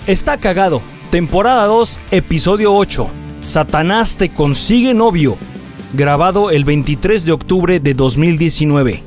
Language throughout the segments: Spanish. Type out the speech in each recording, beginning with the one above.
Está cagado. Temporada 2, episodio 8. Satanás te consigue novio. Grabado el 23 de octubre de 2019.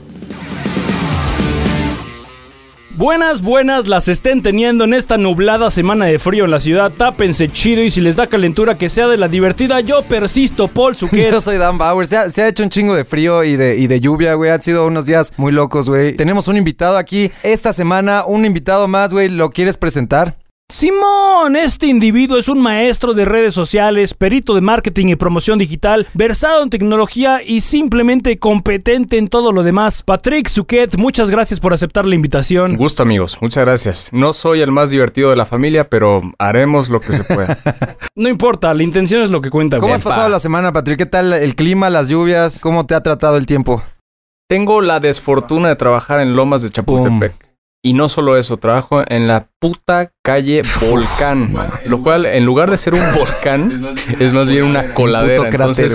Buenas las estén teniendo en esta nublada semana de frío en la ciudad. Tápense chido y si les da calentura que sea de la divertida. Yo persisto, Paul Suquet. Yo soy Dan Bauer. Se ha hecho un chingo de frío y de lluvia, güey. Han sido unos días muy locos, güey. Tenemos un invitado aquí esta semana, un invitado más, güey. ¿Lo quieres presentar? Simón, este individuo es un maestro de redes sociales, perito de marketing y promoción digital, versado en tecnología y simplemente competente en todo lo demás. Patrick Suquet, muchas gracias por aceptar la invitación. Gusto, amigos, muchas gracias. No soy el más divertido de la familia, pero haremos lo que se pueda. No importa, la intención es lo que cuenta. ¿Cómo has pasado la semana, Patrick? ¿Qué tal el clima, las lluvias? ¿Cómo te ha tratado el tiempo? Tengo la desfortuna de trabajar en Lomas de Chapultepec. Y no solo eso, trabajo en la puta calle Volcán, lo cual en lugar de ser un volcán es más bien una coladera. Entonces,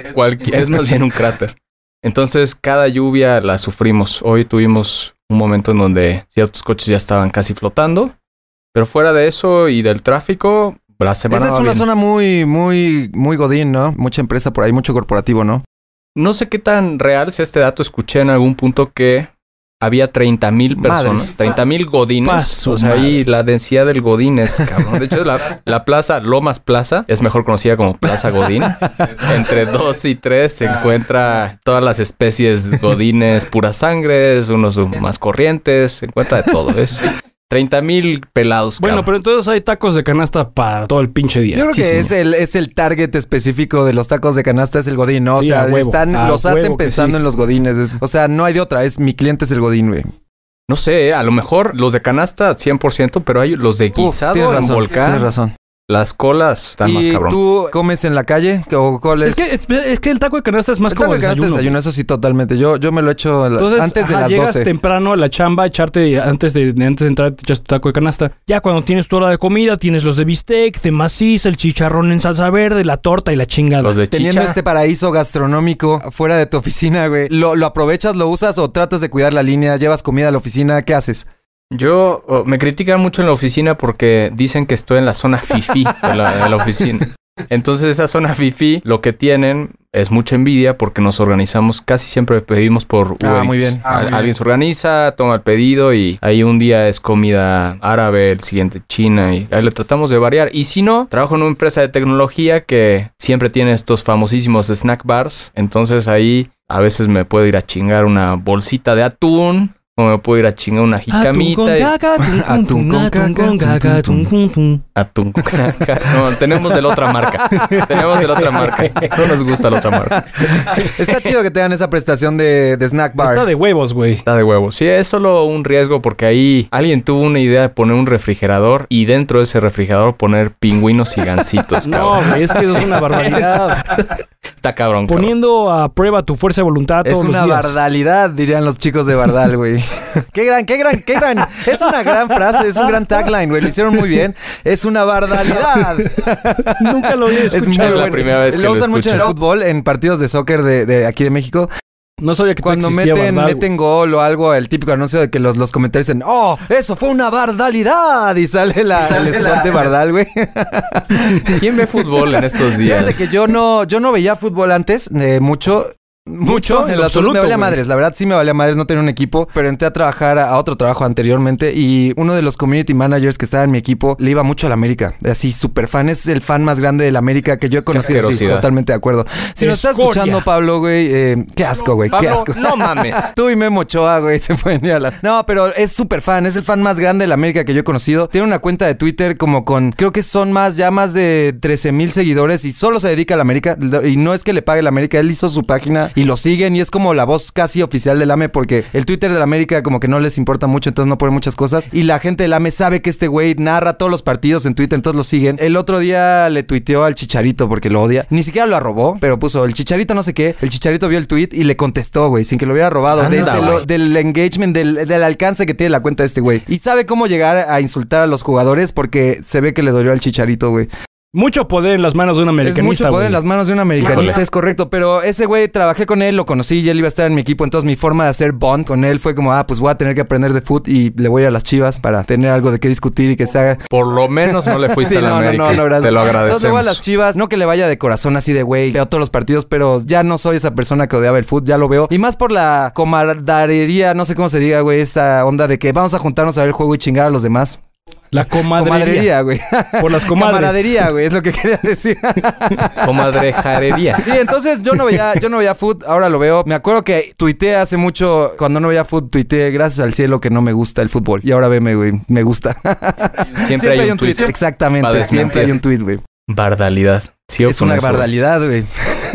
es más bien un cráter. Entonces cada lluvia la sufrimos. Hoy tuvimos un momento en donde ciertos coches ya estaban casi flotando, pero fuera de eso y del tráfico, la semana esa es una zona muy godín, ¿no? Mucha empresa por ahí, mucho corporativo, ¿no? No sé qué tan real sea este dato. Escuché en algún punto que había 30,000 personas, 30,000 godines. O sea, ahí la densidad del godín es cabrón. De hecho, la plaza, Lomas Plaza, es mejor conocida como Plaza Godín. Entre 2 y 3 se encuentra todas las especies godines, puras sangres, unos más corrientes, se encuentra de todo. Es 30,000 pelados. Bueno, cabrón. Pero entonces hay tacos de canasta para todo el pinche día. Yo creo que es el target específico de los tacos de canasta, es el godín, ¿no? Sí, o sea, los hacen pensando sí. En los godines. O sea, no hay de otra, mi cliente es el godín, güey. No sé, a lo mejor los de canasta 100%, pero hay los de guisado en Volcán. Tienes razón. Las colas están más cabrón. ¿Y tú comes en la calle? ¿O cuál es? Es que el taco de canasta es más como desayuno. El taco de canasta es desayuno, eso sí, totalmente. Yo me lo echo antes de las 12. Llegas temprano a la chamba, echarte antes de entrar, te echas tu taco de canasta. Ya cuando tienes tu hora de comida, tienes los de bistec, de maciza, el chicharrón en salsa verde, la torta y la chingada. Los de chicha. Teniendo este paraíso gastronómico fuera de tu oficina, güey. ¿Lo aprovechas, lo usas o tratas de cuidar la línea? ¿Llevas comida a la oficina? ¿Qué haces? Me critican mucho en la oficina porque dicen que estoy en la zona fifí de la oficina. Entonces esa zona fifí lo que tienen es mucha envidia porque nos organizamos, casi siempre pedimos por Uber. Muy bien. Alguien se organiza, toma el pedido y ahí un día es comida árabe, el siguiente china y ahí le tratamos de variar. Y si no, trabajo en una empresa de tecnología que siempre tiene estos famosísimos snack bars. Entonces ahí a veces me puedo ir a chingar una bolsita de atún. O me puedo ir a chingar una jicamita. Atún con caca. Atún con caca. No, tenemos de la otra marca. No nos gusta la otra marca. Está chido que te dan esa prestación de snack bar. Está de huevos, güey. Está de huevos. Sí, es solo un riesgo porque ahí alguien tuvo una idea de poner un refrigerador y dentro de ese refrigerador poner pingüinos y gancitos. No, güey, es que eso es una barbaridad. Está cabrón. Poniendo a prueba tu fuerza de voluntad todos los días. Es una bardalidad, dirían los chicos de Bardal, güey. Qué gran. Es una gran frase, es un gran tagline, güey. Lo hicieron muy bien. Es una bardalidad. Nunca lo había escuchado. Es la primera vez que lo usan mucho en el fútbol, en partidos de soccer de aquí de México. No sabía que cuando meten gol o algo, el típico anuncio de que los comentarios dicen, ¡oh, eso fue una bardalidad! Y sale el spot de Bardal, güey. ¿Quién ve fútbol en estos días? Fíjate que yo no veía fútbol antes, mucho. En lo absoluto. Me valía madres, la verdad sí me valía madres no tener un equipo, pero entré a trabajar a otro trabajo anteriormente y uno de los community managers que estaba en mi equipo le iba mucho a la América, así súper fan, es el fan más grande de la América que yo he conocido, sí, totalmente de acuerdo. Si nos estás escuchando, Pablo, güey, qué asco, güey, qué asco. No mames. Tú y Memo Ochoa, güey, se pueden ir a la... No, pero es súper fan, es el fan más grande de la América que yo he conocido. Tiene una cuenta de Twitter como con, creo que son más de 13,000 seguidores y solo se dedica a la América y no es que le pague la América, él hizo su página y lo siguen y es como la voz casi oficial del AME porque el Twitter de la América como que no les importa mucho, entonces no pone muchas cosas y la gente del AME sabe que este güey narra todos los partidos en Twitter, entonces lo siguen. El otro día le tuiteó al Chicharito porque lo odia, ni siquiera lo arrobó, pero puso el Chicharito no sé qué, el Chicharito vio el tweet y le contestó, güey, sin que lo hubiera robado, del engagement, del alcance que tiene la cuenta de este güey y sabe cómo llegar a insultar a los jugadores porque se ve que le dolió al Chicharito, güey. Mucho poder en las manos de un americanista. Es mucho poder en las manos de un americanista, Híjole. es correcto. Pero ese güey, trabajé con él, lo conocí y él iba a estar en mi equipo. Entonces mi forma de hacer bond con él fue como, pues voy a tener que aprender de fútbol y le voy a ir a las Chivas para tener algo de qué discutir y que se haga. Por lo menos no le fuiste Sí, a la América. gracias. Te lo Entonces le agradecemos. voy a las Chivas. No que le vaya de corazón así de güey, veo todos los partidos, pero ya no soy esa persona que odiaba el fútbol, ya lo veo. Y más por la camaradería, no sé cómo se diga, güey, esa onda de que vamos a juntarnos a ver el juego y chingar a los demás. La comadrería. Güey. Por las comadres. Camaradería, güey, es lo que quería decir. Comadrejarería. Sí, entonces yo no veía fútbol, ahora lo veo. Me acuerdo que tuiteé hace mucho, cuando no veía fútbol, tuiteé gracias al cielo que no me gusta el fútbol. Y ahora veme, güey, me gusta. Siempre hay un tweet. Exactamente, para siempre hay un tweet, güey. Bardalidad. Sí, Es una bardalidad, güey.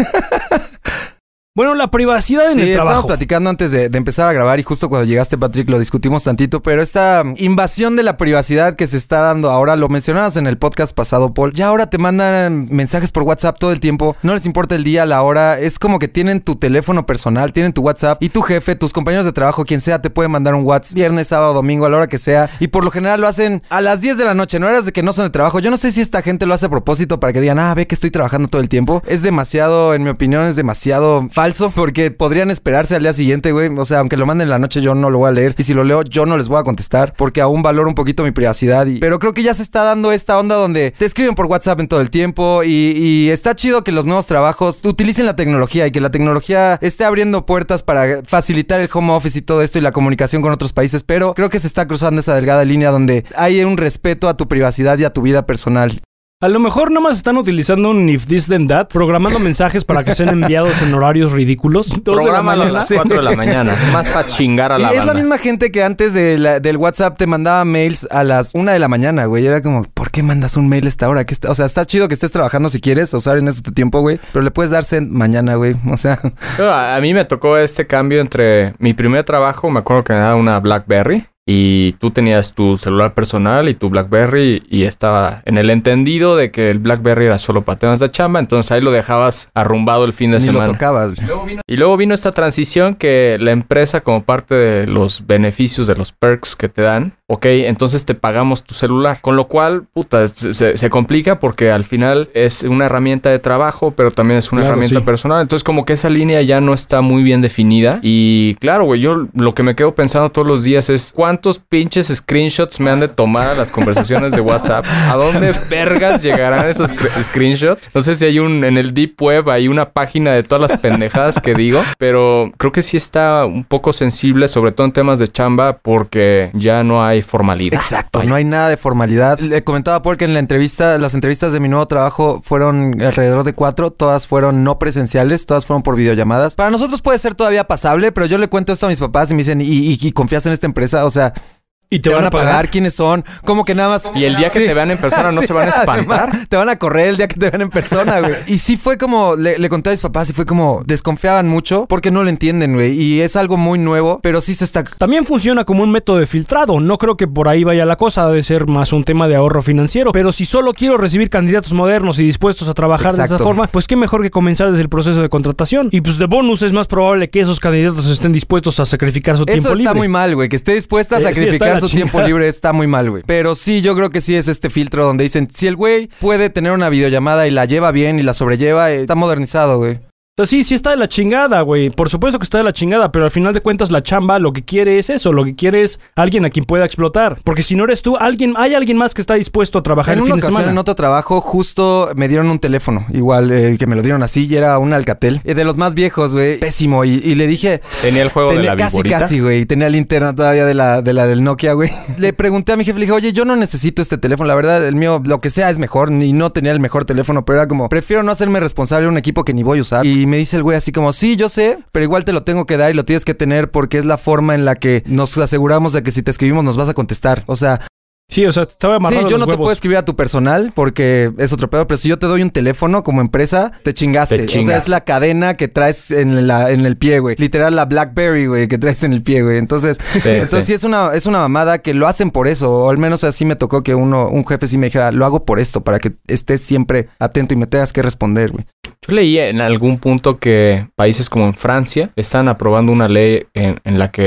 Bueno, la privacidad en Sí, el estábamos trabajo. platicando antes de empezar a grabar y justo cuando llegaste, Patrick, lo discutimos tantito, pero esta invasión de la privacidad que se está dando ahora, lo mencionabas en el podcast pasado, Paul, ya ahora te mandan mensajes por WhatsApp todo el tiempo, no les importa el día, la hora, es como que tienen tu teléfono personal, tienen tu WhatsApp y tu jefe, tus compañeros de trabajo, quien sea, te puede mandar un WhatsApp viernes, sábado, domingo, a la hora que sea, y por lo general lo hacen a las 10 de la noche, no eras de que no son de trabajo. Yo no sé si esta gente lo hace a propósito para que digan, ve que estoy trabajando todo el tiempo. Es demasiado, en mi opinión, es demasiado falso, porque podrían esperarse al día siguiente, güey. O sea, aunque lo manden en la noche, yo no lo voy a leer. Y si lo leo, yo no les voy a contestar, porque aún valoro un poquito mi privacidad. Pero creo que ya se está dando esta onda donde te escriben por WhatsApp en todo el tiempo. Y está chido que los nuevos trabajos utilicen la tecnología y que la tecnología esté abriendo puertas para facilitar el home office y todo esto y la comunicación con otros países. Pero creo que se está cruzando esa delgada línea donde hay un respeto a tu privacidad y a tu vida personal. A lo mejor nomás están utilizando un if this then that, programando mensajes para que sean enviados en horarios ridículos. Prográmalo a las 4 de la mañana. Más para chingar a la Y es banda. la misma gente que antes del WhatsApp te mandaba mails a las 1 de la mañana, güey. Era como, ¿por qué mandas un mail a esta hora? O sea, está chido que estés trabajando si quieres usar en eso tu tiempo, güey. Pero le puedes dar send mañana, güey. O sea... Pero a mí me tocó este cambio entre mi primer trabajo, me acuerdo que me daba una BlackBerry. Y tú tenías tu celular personal y tu BlackBerry y estaba en el entendido de que el BlackBerry era solo para temas de chamba, entonces ahí lo dejabas arrumbado el fin de Ni semana. lo tocabas, güey. Y luego vino esta transición que la empresa, como parte de los beneficios, de los perks que te dan, ok, entonces te pagamos tu celular. Con lo cual, puta, se complica porque al final es una herramienta de trabajo, pero también es una herramienta personal. Entonces como que esa línea ya no está muy bien definida. Y claro, güey, yo lo que me quedo pensando todos los días es ¿cuántos pinches screenshots me han de tomar a las conversaciones de WhatsApp? ¿A dónde vergas llegarán esos screenshots? No sé si hay en el Deep Web hay una página de todas las pendejadas que digo, pero creo que sí está un poco sensible, sobre todo en temas de chamba, porque ya no hay formalidad. Exacto, no hay nada de formalidad. Le comentaba a Paul que en las entrevistas de mi nuevo trabajo fueron alrededor de 4, todas fueron no presenciales, todas fueron por videollamadas. Para nosotros puede ser todavía pasable, pero yo le cuento esto a mis papás y me dicen, ¿y confías en esta empresa? O sea... ¿Y te van a pagar? ¿Quiénes son? ¿Cómo que nada más? Y el día que te vean en persona no se van a espantar. Te van a correr el día que te vean en persona, güey. Y sí fue como, le conté a mis papás y fue como, desconfiaban mucho porque no lo entienden, güey. Y es algo muy nuevo, pero sí se está... También funciona como un método de filtrado. No creo que por ahí vaya la cosa, ha de ser más un tema de ahorro financiero. Pero si solo quiero recibir candidatos modernos y dispuestos a trabajar de esa forma, pues qué mejor que comenzar desde el proceso de contratación. Y pues de bonus es más probable que esos candidatos estén dispuestos a sacrificar su tiempo libre. Eso está muy mal, güey. Que esté dispuesta a sacrificar su tiempo libre está muy mal, güey. Pero sí, yo creo que sí es este filtro donde dicen, si el güey puede tener una videollamada y la lleva bien y la sobrelleva, está modernizado, güey. Sí está de la chingada, güey. Por supuesto que está de la chingada, pero al final de cuentas la chamba lo que quiere es eso. Lo que quiere es alguien a quien pueda explotar. Porque si no eres tú, hay alguien más que está dispuesto a trabajar el fin de semana. En una ocasión, en otro trabajo, justo me dieron un teléfono. Igual, que me lo dieron así y era un Alcatel. De los más viejos, güey. Pésimo. Y le dije... ¿Tenía el juego de la viborita? Casi, güey. Tenía linterna todavía de la del Nokia, güey. Le pregunté a mi jefe, le dije, oye, yo no necesito este teléfono. La verdad, el mío, lo que sea, es mejor. Y no tenía el mejor teléfono, pero era como, prefiero no hacerme responsable de un equipo que ni voy a usar. Y me dice el güey así como, sí, yo sé, pero igual te lo tengo que dar y lo tienes que tener porque es la forma en la que nos aseguramos de que si te escribimos nos vas a contestar. O sea... Sí, o sea, estaba amarrado. Sí, yo no te puedo escribir a tu personal porque es otro pedo, pero si yo te doy un teléfono como empresa, te chingaste. O sea, es la cadena que traes en el pie, güey. Literal, la BlackBerry, güey, que traes en el pie, güey. Entonces, sí es una mamada que lo hacen por eso. O al menos así me tocó que un jefe sí me dijera, lo hago por esto, para que estés siempre atento y me tengas que responder, güey. Yo leí en algún punto que países como en Francia están aprobando una ley en la que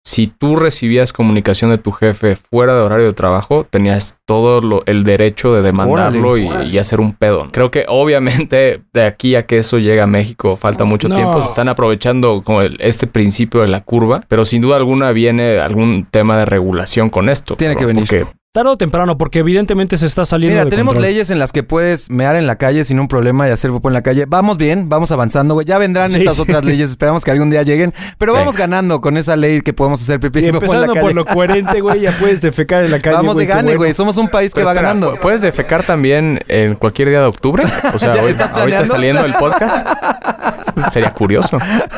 si tú recibías comunicación de tu jefe fuera de horario de trabajo, tenías todo el derecho de demandarlo y hacer un pedo. Creo que obviamente de aquí a que eso llegue a México falta mucho tiempo. Se están aprovechando como este principio de la curva, pero sin duda alguna viene algún tema de regulación con esto. Tiene que venir. Tarde o temprano, porque evidentemente se está saliendo. Mira, de tenemos control. leyes en las que puedes mear en la calle sin un problema y hacer popó en la calle. Vamos bien, vamos avanzando, güey. Ya vendrán estas otras leyes, esperamos que algún día lleguen. Pero vamos ganando con esa ley que podemos hacer pipí y popó en la calle. Empezando por lo coherente, güey, ya puedes defecar en la calle. Vamos de gane, güey. Somos un país que va ganando. ¿Puedes defecar también en cualquier día de octubre? O sea, ahorita saliendo el podcast. Sería curioso.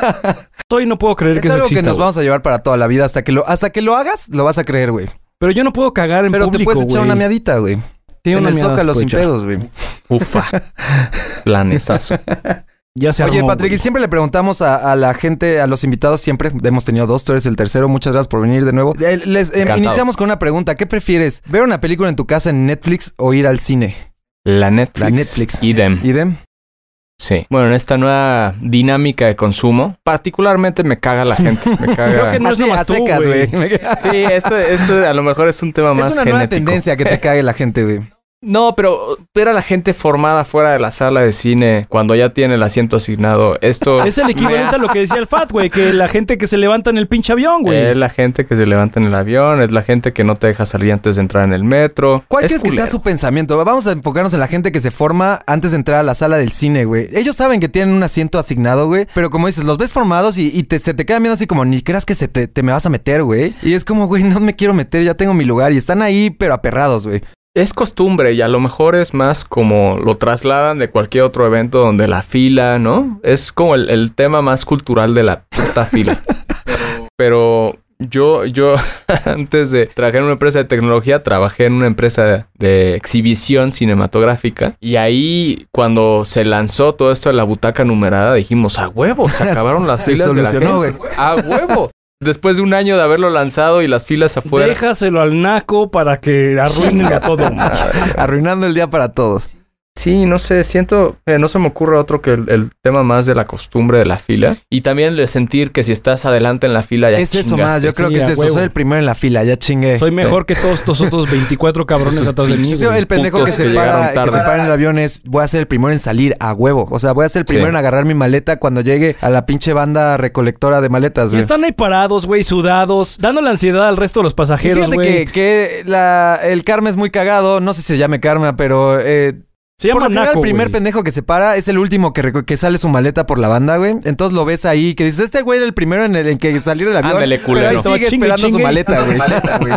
Hoy no puedo creer que eso algo exista, que nos güey. vamos a llevar para toda la vida. Hasta que lo hagas, lo vas a creer, güey. Pero yo no puedo cagar en Pero público, te puedes echar güey. una miadita, güey. Tiene En una el miada, Zócalo se sin puede echar. pedos, güey. Ufa. Planesazo. Ya se Oye, armó, Patrick, güey. y siempre le preguntamos a la gente, a los invitados, siempre. Hemos tenido 2, tú eres el tercero. Muchas gracias por venir de nuevo. Iniciamos con una pregunta. ¿Qué prefieres? ¿Ver una película en tu casa en Netflix o ir al cine? La Netflix. La Netflix. Idem. ¿Idem? Sí. Bueno, en esta nueva dinámica de consumo, particularmente me caga la gente. Me caga. Creo que no es Así, nomás a tú, secas, güey. Sí, esto a lo mejor es un tema más Es una nueva genético. tendencia que te cague la gente, güey. No, pero ver a la gente formada fuera de la sala de cine cuando ya tiene el asiento asignado, esto... Es el equivalente a lo que decía el Fat, güey, que la gente que se levanta en el pinche avión, güey. Es la gente que se levanta en el avión, es la gente que no te deja salir antes de entrar en el metro. ¿Cuál Es crees que sea culero. su pensamiento? Vamos a enfocarnos en la gente que se forma antes de entrar a la sala del cine, güey. Ellos saben que tienen un asiento asignado, güey. Pero como dices, los ves formados y se te quedan viendo así como, ni creas que te me vas a meter, güey. Y es como, güey, no me quiero meter, ya tengo mi lugar. Y están ahí, pero aperrados, güey. Es costumbre y a lo mejor es más como lo trasladan de cualquier otro evento donde la fila, ¿no? Es como el tema más cultural de la puta fila. Pero yo antes de trabajar en una empresa de tecnología, trabajé en una empresa de exhibición cinematográfica. Y ahí, cuando se lanzó todo esto de la butaca numerada, dijimos, ¡a huevo! Se acabaron las Se filas de la gente. solucionó, güey. ¡A huevo! Después de un año de haberlo lanzado y las filas afuera. Déjaselo al naco para que arruinen a todo. Arruinando el día para todos. Sí, no sé, siento que no se me ocurre otro que el tema más de la costumbre de la fila. Y también el de sentir que si estás adelante en la fila ya Es eso chingaste. más, yo creo Sí, que es a eso. huevo. Soy el primero en la fila, ya chingué. Soy mejor que todos estos otros 24 cabrones atrás de mí, Yo güey. el pendejo putos que se que llegaron para tarde. en el avión es, voy a ser el primero en salir a huevo. O sea, voy a ser el primero Sí. en agarrar mi maleta cuando llegue a la pinche banda recolectora de maletas, Y güey. están ahí parados, güey, sudados, dándole ansiedad al resto de los Y pasajeros, fíjate güey. que el karma es muy cagado. No sé si se llame karma, pero Se por llama lo general, naco, el primer güey. pendejo que se para es el último que sale su maleta por la banda, güey. Entonces lo ves ahí, que dices, este güey era el primero en que salir del avión. Ándale, culero. Pero ahí sigue Chingue, esperando su chingue. maleta, güey.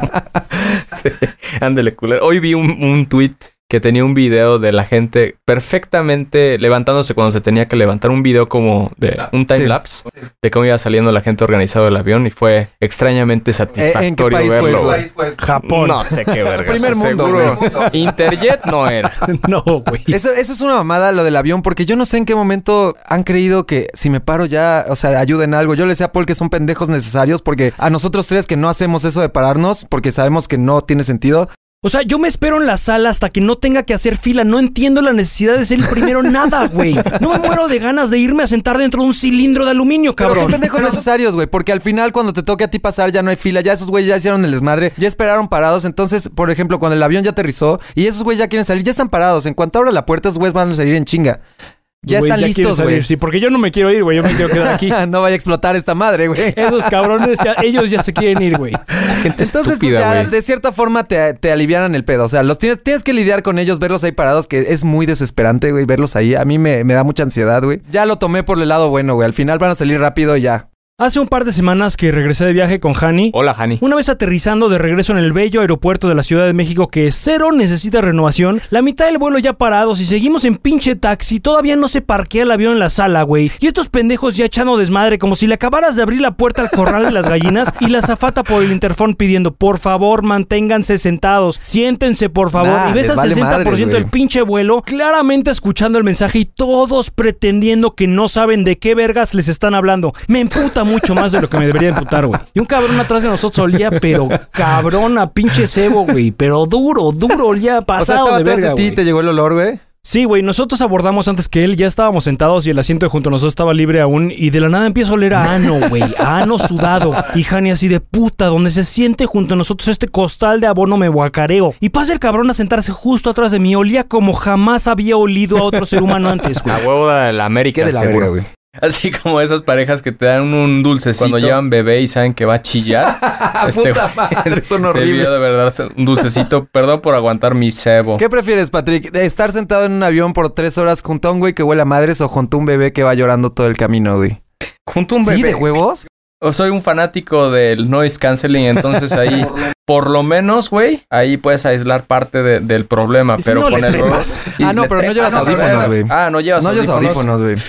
Sí, ándale, culero. Hoy vi un tweet que tenía un video de la gente perfectamente levantándose cuando se tenía que levantar. Un video como de un timelapse de cómo iba saliendo la gente organizado del avión y fue extrañamente satisfactorio ¿En qué país fue verlo. eso? güey. Japón. No sé qué verga. Primer mundo, seguro. Interjet no era. No, güey. Eso es una mamada lo del avión, porque yo no sé en qué momento han creído que si me paro ya, o sea, ayuden algo. Yo le decía a Paul que son pendejos necesarios, porque a nosotros tres que no hacemos eso de pararnos, porque sabemos que no tiene sentido. O sea, yo me espero en la sala hasta que no tenga que hacer fila. No entiendo la necesidad de ser el primero en nada, güey. No me muero de ganas de irme a sentar dentro de un cilindro de aluminio, Pero cabrón. son pendejos necesarios, güey, porque al final cuando te toque a ti pasar ya no hay fila, ya esos güeyes ya hicieron el desmadre, ya esperaron parados. Entonces, por ejemplo, cuando el avión ya aterrizó y esos güeyes ya quieren salir, ya están parados. En cuanto abra la puerta, esos güeyes van a salir en chinga. Ya Güey, están quieren listos, salir. güey. Sí, porque yo no me quiero ir, güey. Yo me quiero quedar aquí. No vaya a explotar esta madre, güey. Esos cabrones, ellos ya se quieren ir, güey. Gente Entonces, pues, estúpida, ya, güey. de cierta forma te alivianan el pedo. O sea, tienes que lidiar con ellos, verlos ahí parados, que es muy desesperante, güey, verlos ahí. A mí me da mucha ansiedad, güey. Ya lo tomé por el lado bueno, güey. Al final van a salir rápido y ya. Hace un par de semanas que regresé de viaje con Hani. Hola, Hani. Una vez aterrizando de regreso en el bello aeropuerto de la Ciudad de México que cero necesita renovación, la mitad del vuelo ya parados y seguimos en pinche taxi, todavía no se parquea el avión en la sala, güey. Y estos pendejos ya echando desmadre como si le acabaras de abrir la puerta al corral de las gallinas y la azafata por el interfón pidiendo, por favor, manténganse sentados, siéntense, por favor. Nah, y ves les al vale 60% madres, del güey. pinche vuelo claramente escuchando el mensaje y todos pretendiendo que no saben de qué vergas les están hablando. Me emputa mucho más de lo que me debería emputar, güey. Y un cabrón atrás de nosotros olía, pero cabrón a pinche cebo, güey. Pero duro, olía O sea, pasado estaba de atrás verga, de ti y güey. te llegó el olor, güey. Sí, güey, nosotros abordamos antes que él, ya estábamos sentados y el asiento de junto a nosotros estaba libre aún y de la nada empieza a oler a ano, güey, a ano sudado. Y Hani así de puta, donde se siente junto a nosotros este costal de abono me guacareo. Y pasa el cabrón a sentarse justo atrás de mí, olía como jamás había olido a otro ser humano antes, güey. A huevo de la América, ¿Qué de la seguro. verga, güey? Así como esas parejas que te dan un dulcecito cuando llevan bebé y saben que va a chillar. Puta madre, son horribles. Debió de verdad un dulcecito. Perdón por aguantar mi cebo. ¿Qué prefieres, Patrick? ¿Estar sentado en un avión por 3 horas junto a un güey que huele a madres o junto a un bebé que va llorando todo el camino, güey? Junto a un bebé. ¿Sí, de huevos? O soy un fanático del noise canceling, entonces ahí, por lo menos, güey, ahí puedes aislar parte del problema. Y si pero no, con le el trepas. No, pero no llevas audífonos, güey. No llevas audífonos, güey.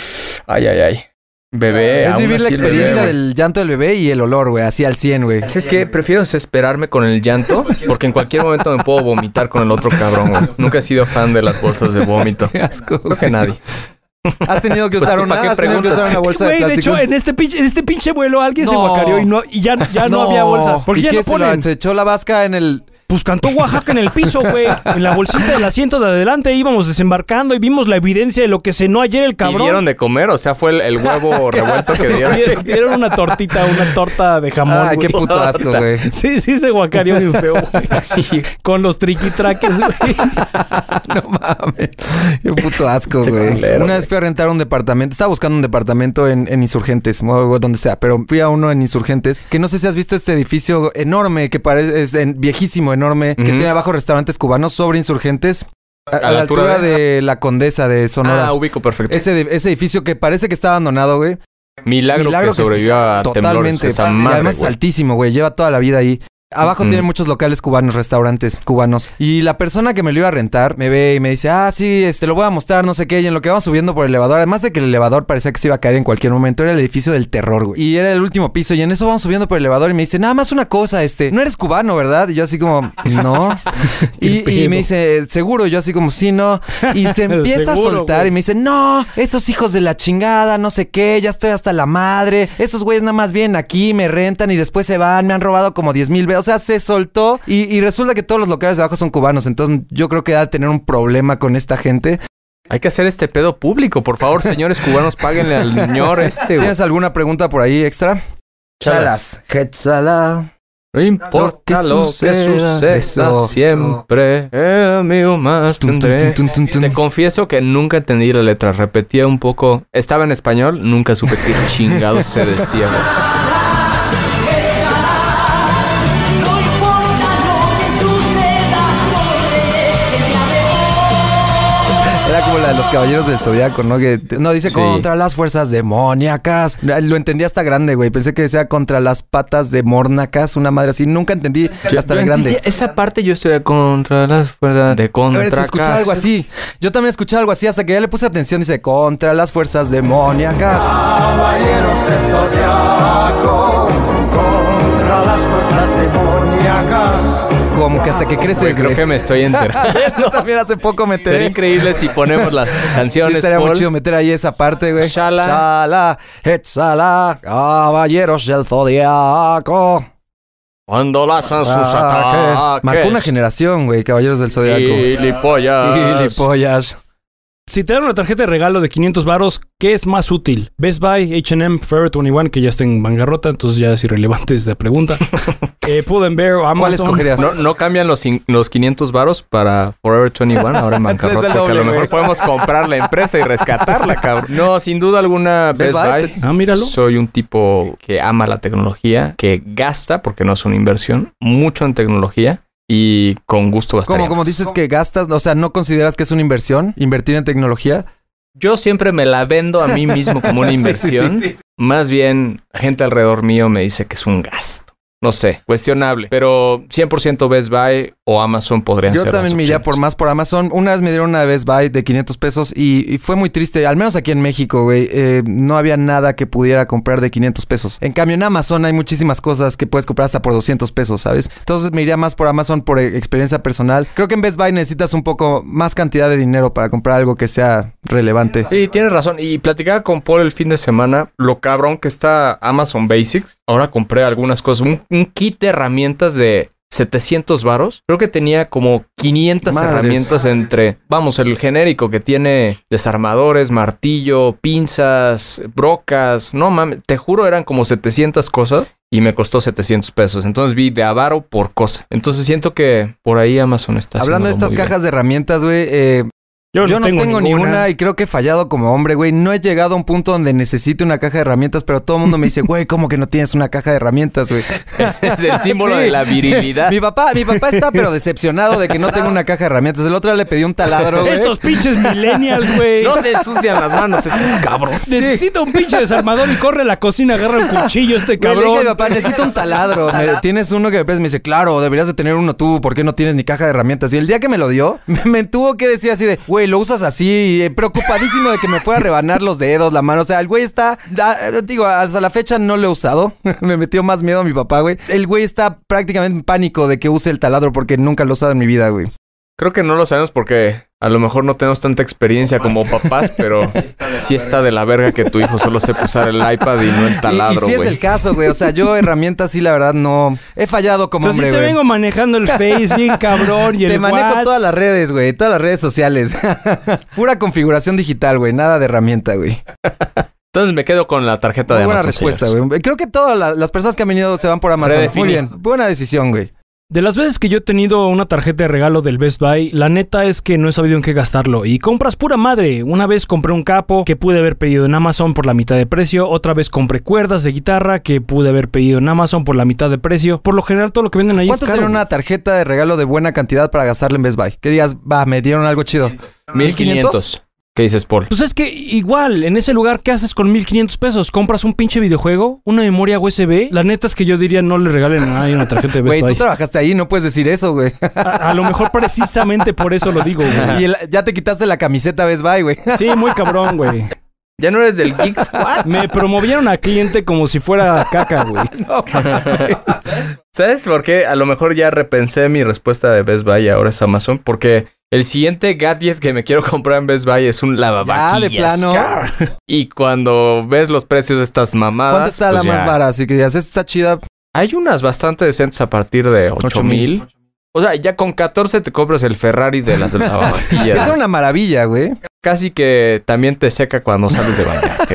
Ay. Bebé. Es aún vivir la así el experiencia bebé, del llanto del bebé y el olor, güey, así al 100, güey. Es que prefiero desesperarme con el llanto porque en cualquier momento me puedo vomitar con el otro cabrón, güey. Nunca he sido fan de las bolsas de vómito. Qué asco. Creo que nadie. ¿Has tenido que usar Pues, una? ¿para qué ¿Has tenido que preguntas? usar una bolsa de Güey, de plástico? hecho, en este pinche vuelo alguien se No. guacareó y ya no había bolsas. Porque ¿Y ya qué no ponen. se echó la vasca en el... Pues cantó Oaxaca en el piso, güey. En la bolsita del asiento de adelante íbamos desembarcando y vimos la evidencia de lo que cenó ayer el ¿Y cabrón. dieron de comer? O sea, fue el huevo revuelto que dieron. Dieron una torta de jamón, Ay, güey. qué puto asco, güey. Sí, se guacareó bien feo, güey. Con los triquitraques, güey. No mames. Qué puto asco, Che, güey. culero, Una vez fui a rentar un departamento. Estaba buscando un departamento en Insurgentes, o donde sea, pero fui a uno en Insurgentes. Que no sé si has visto este edificio enorme, que parece viejísimo, enorme, que tiene abajo restaurantes cubanos sobre Insurgentes. A la altura de la Condesa de Sonora. Ubico perfecto. Ese edificio que parece que está abandonado, güey. Milagro que sobrevivió a temblores. Totalmente. Esa Y madre, además es güey. altísimo, güey. Lleva toda la vida ahí. Abajo tiene muchos locales cubanos, restaurantes cubanos. Y la persona que me lo iba a rentar me ve y me dice, sí, lo voy a mostrar, no sé qué. Y en lo que vamos subiendo por el elevador, además de que el elevador parecía que se iba a caer en cualquier momento, era el edificio del terror, güey. Y era el último piso. Y en eso vamos subiendo por el elevador y me dice, nada más una cosa, no eres cubano, ¿verdad? Y yo así como, no. y me dice, seguro. Y yo así como, sí, no. Y se empieza Seguro, a soltar güey. y me dice, no, esos hijos de la chingada, no sé qué, ya estoy hasta la madre. Esos güeyes nada más vienen aquí, me rentan y después se van, me han robado como 10,000 veces. O sea, se soltó y resulta que todos los locales de abajo son cubanos. Entonces yo creo que va a tener un problema con esta gente. Hay que hacer este pedo público. Por favor, señores cubanos, páguenle al señor güey. ¿Tienes alguna pregunta por ahí extra? Chalas. Quetzalá. No importa lo que suceda, Eso. siempre el mío más tendré. Te confieso que nunca entendí la letra. Repetía un poco. Estaba en español, nunca supe qué chingado se decía, güey. Era como la de los caballeros del Zodiaco, ¿no? Que no dice Sí. contra las fuerzas demoníacas. Lo entendí hasta grande, güey. Pensé que decía contra las patas demórnacas, una madre así. Nunca entendí hasta de grande. entendía esa parte yo estoy contra las fuerzas de contra. Escuché algo así. Yo también escuché algo así hasta que ya le puse atención. Dice contra las fuerzas demoníacas. Caballeros del Zodiaco, contra las fuerzas demoníacas. Como que hasta que creces, Güey, creo güey. que me estoy enterando. Yo también hace poco me Sería enteré. increíble si ponemos las Sí, canciones. estaría muy Paul. chido meter ahí esa parte, güey. Shala. Shala, Etzala, caballeros del Zodiaco. Cuando lanzan sus Ataques. ataques. Marcó una generación, güey, caballeros del Zodiaco. Gilipollas. Gilipollas. Si te dan una tarjeta de regalo de 500 varos, ¿qué es más útil? Best Buy, H&M, Forever 21, que ya está en bancarrota, entonces ya es irrelevante esta pregunta. Pull&Bear o Amazon. ¿Cuál escogerías? No cambian los 500 varos para Forever 21 ahora en bancarrota. Es el Porque a lo doble, mejor güey. podemos comprar la empresa y rescatarla, cabrón. No, sin duda alguna Best Best Buy. Buy. Ah, míralo. Soy un tipo que ama la tecnología, que gasta, porque no es una inversión, mucho en tecnología y con gusto gastaría Como más. dices que gastas, o sea, ¿no consideras que es una inversión invertir en tecnología? Yo siempre me la vendo a mí mismo como una inversión. Sí. Más bien, gente alrededor mío me dice que es un gasto. No sé, cuestionable. Pero 100% Best Buy o Amazon podrían Yo ser las también me iría opciones. por Amazon. Una vez me dieron una de Best Buy de 500 pesos y fue muy triste. Al menos aquí en México, güey. No había nada que pudiera comprar de 500 pesos. En cambio, en Amazon hay muchísimas cosas que puedes comprar hasta por 200 pesos, ¿sabes? Entonces me iría más por Amazon por experiencia personal. Creo que en Best Buy necesitas un poco más cantidad de dinero para comprar algo que sea relevante. Sí, tienes razón. Y platicaba con Paul el fin de semana lo cabrón que está Amazon Basics. Ahora compré algunas cosas. Un kit de herramientas de 700 varos. Creo que tenía como 500 Madres. herramientas entre, vamos, el genérico que tiene desarmadores, martillo, pinzas, brocas. No mames, te juro eran como 700 cosas y me costó 700 pesos. Entonces vi de avaro por cosa. Entonces siento que por ahí Amazon está Hablando de haciéndolo estas muy cajas de herramientas, güey, yo no tengo ninguna y creo que he fallado como hombre, güey. No he llegado a un punto donde necesite una caja de herramientas, pero todo el mundo me dice, güey, ¿cómo que no tienes una caja de herramientas, güey? Es el símbolo Sí. de la virilidad. Mi papá está pero decepcionado de que no tenga una caja de herramientas. El otro día le pedí un taladro, güey. Estos pinches millennials, güey. No se ensucian las manos estos cabros. Necesita un pinche desarmador y corre a la cocina, agarra un cuchillo este Güey, le dije a cabrón. mi papá, necesito un taladro. ¿Tienes uno que me prestes? Me dice, claro, deberías de tener uno tú. ¿Por qué no tienes ni caja de herramientas? Y el día que me lo dio, me tuvo que decir así de, güey, lo usas así, preocupadísimo de que me fuera a rebanar los dedos, la mano. O sea, el güey está, digo, hasta la fecha no lo he usado. Me metió más miedo a mi papá, güey. El güey está prácticamente en pánico de que use el taladro porque nunca lo he usado en mi vida, güey. Creo que no lo sabemos porque a lo mejor no tenemos tanta experiencia como papás, pero sí está de la verga que tu hijo solo sepa usar el iPad y no el taladro, Y sí es güey. el caso, güey. O sea, yo herramientas sí, la verdad, no... He fallado como O sea, hombre, si te güey. vengo manejando el Face bien cabrón y el Te manejo WhatsApp. todas las redes, güey. Todas las redes sociales. Pura configuración digital, güey. Nada de herramienta, güey. Entonces me quedo con la tarjeta Muy de buena Amazon, respuesta, señores. güey. Creo que todas las personas que han venido se van por Amazon. Muy Redefini. bien. Buena decisión, güey. De las veces que yo he tenido una tarjeta de regalo del Best Buy, la neta es que no he sabido en qué gastarlo. Y compras pura madre. Una vez compré un capo que pude haber pedido en Amazon por la mitad de precio. Otra vez compré cuerdas de guitarra que pude haber pedido en Amazon por la mitad de precio. Por lo general todo lo que venden ahí es ¿Cuánto caro. sería una tarjeta de regalo de buena cantidad para gastarla en Best Buy? Que digas, va, me dieron algo chido. 1500. ¿Qué dices, Paul? Pues es que igual, en ese lugar, ¿qué haces con 1500 pesos? ¿Compras un pinche videojuego? ¿Una memoria USB? La neta es que yo diría no le regalen a nadie una tarjeta de Best Güey, Buy. tú trabajaste ahí, no puedes decir eso, güey. A lo mejor precisamente por eso lo digo, güey. Y ya te quitaste la camiseta Best Buy, güey. Sí, muy cabrón, güey. ¿Ya no eres del Geek Squad? Me promovieron a cliente como si fuera caca, güey. ¿Sabes por qué? A lo mejor ya repensé mi respuesta de Best Buy y ahora es Amazon. Porque el siguiente gadget que me quiero comprar en Best Buy es un lavavajillas. de plano. Y cuando ves los precios de estas mamadas... ¿Cuánto está pues la más ya. vara? Así que digas, esta está chida. Hay unas bastante decentes a partir de 8,000. O sea, ya con 14 te compras el Ferrari de las lavavajillas. Es una maravilla, güey. Casi que también te seca cuando sales de bañarte.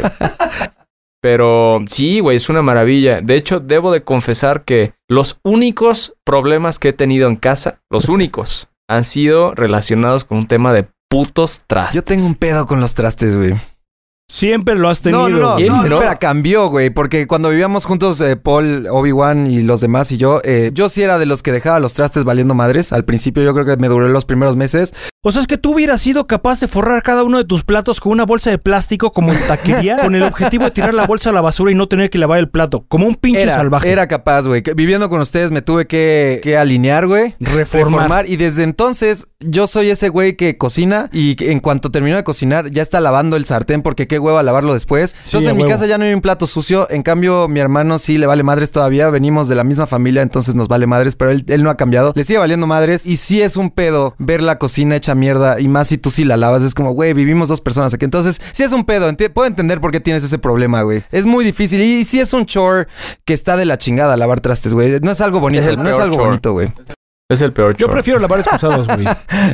Pero sí, güey, es una maravilla. De hecho, debo de confesar que los únicos problemas que he tenido en casa, los únicos, han sido relacionados con un tema de putos trastes. Yo tengo un pedo con los trastes, güey. Siempre lo has tenido. No, ¿Quién? No. espera, cambió, güey. Porque cuando vivíamos juntos, Paul, Obi-Wan y los demás y yo sí era de los que dejaba los trastes valiendo madres. Al principio yo creo que me duré los primeros meses. O sea, es que tú hubieras sido capaz de forrar cada uno de tus platos con una bolsa de plástico como en taquería, con el objetivo de tirar la bolsa a la basura y no tener que lavar el plato, como un pinche salvaje. Era capaz, güey. Viviendo con ustedes me tuve que alinear, güey. Reformar. Y desde entonces yo soy ese güey que cocina y que en cuanto terminó de cocinar ya está lavando el sartén porque qué hueva lavarlo después. Sí, Entonces a en mi huevo. casa ya no hay un plato sucio. En cambio, mi hermano sí le vale madres todavía. Venimos de la misma familia, entonces nos vale madres, pero él no ha cambiado. Le sigue valiendo madres y sí es un pedo ver la cocina hecha mierda y más si tú sí la lavas. Es como, güey, vivimos dos personas aquí. Entonces, sí es un pedo. Puedo entender por qué tienes ese problema, güey. Es muy difícil y sí es un chore que está de la chingada lavar trastes, güey. No es algo bonito. Es el No es peor algo chore. bonito, güey. Es el peor Yo chore. prefiero lavar excusados, güey.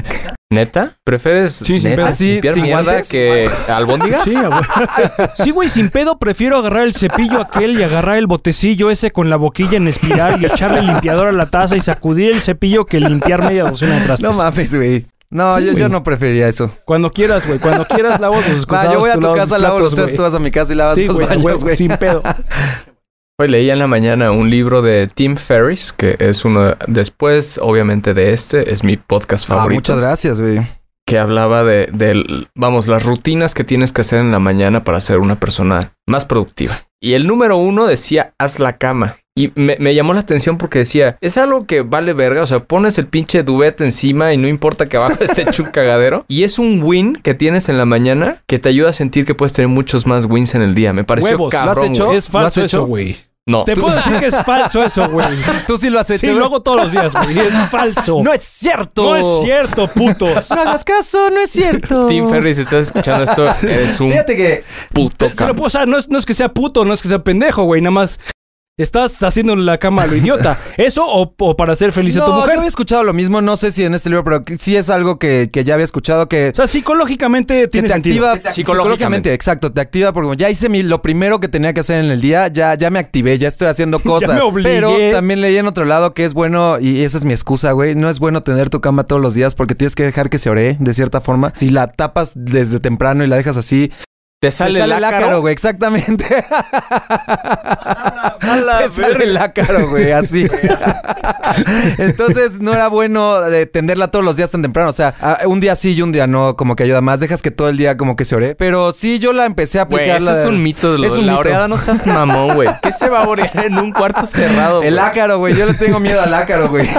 ¿Neta? ¿Prefieres Sí, sin neta pedo. limpiar ¿Sin mierda guantes? que albóndigas? Sí, güey. Sí, güey, sin pedo prefiero agarrar el cepillo aquel y agarrar el botecillo ese con la boquilla en espiral y echarle el limpiador a la taza y sacudir el cepillo que limpiar media docena de trastes. No mames, güey. No, Sí, yo güey. no preferiría eso. Cuando quieras, güey. Cuando quieras lavo tus excusados. Yo voy a tú tu lavas casa, tus lavo los platos, trastes, tú güey. vas a mi casa y lavas Sí, los güey, baños, güey, güey. sin pedo. Hoy leí en la mañana un libro de Tim Ferriss, que es uno después, obviamente, de este, es mi podcast favorito. Muchas gracias, güey. Que hablaba vamos, las rutinas que tienes que hacer en la mañana para ser una persona más productiva. Y el número 1 decía, haz la cama. Y me llamó la atención porque decía, es algo que vale verga. O sea, pones el pinche duvet encima y no importa que abajo esté hecho un cagadero. Y es un win que tienes en la mañana que te ayuda a sentir que puedes tener muchos más wins en el día. Me pareció Huevos, ¿lo has cabrón, hecho? güey. Es ¿Lo has falso hecho? eso, güey. No. Te puedo decir que es falso eso, güey. Tú sí lo has hecho, Sí, güey. lo hago todos los días, güey. Es falso. ¡No es cierto! No es cierto, putos. No hagas caso, no es cierto. Tim Ferriss, si estás escuchando esto, eres un Fíjate que puto Se lo puedo, o sea, no es que sea puto, no es que sea pendejo, güey. Nada más Estás haciéndole la cama a lo idiota. ¿Eso o para hacer feliz a tu mujer? Yo había escuchado lo mismo, no sé si en este libro, pero sí es algo que ya había escuchado que... O sea, psicológicamente tiene te sentido. activa psicológicamente, exacto, te activa porque como ya hice lo primero que tenía que hacer en el día, ya me activé, ya estoy haciendo cosas. Ya me obligué. Pero también leí en otro lado que es bueno, y esa es mi excusa, güey, no es bueno tener tu cama todos los días porque tienes que dejar que se ore de cierta forma. Si la tapas desde temprano y la dejas así, ¿Te sale el ácaro, güey? Exactamente. Te sale el ácaro, güey, así. Entonces, no era bueno tenderla todos los días tan temprano. O sea, un día sí y un día no, como que ayuda más. Dejas que todo el día como que se ore. Pero sí, yo la empecé a aplicar. Eso es un mito. La oreada no seas mamón, güey. ¿Qué se va a orear en un cuarto cerrado, güey? El ácaro, güey. Yo le tengo miedo al ácaro, güey.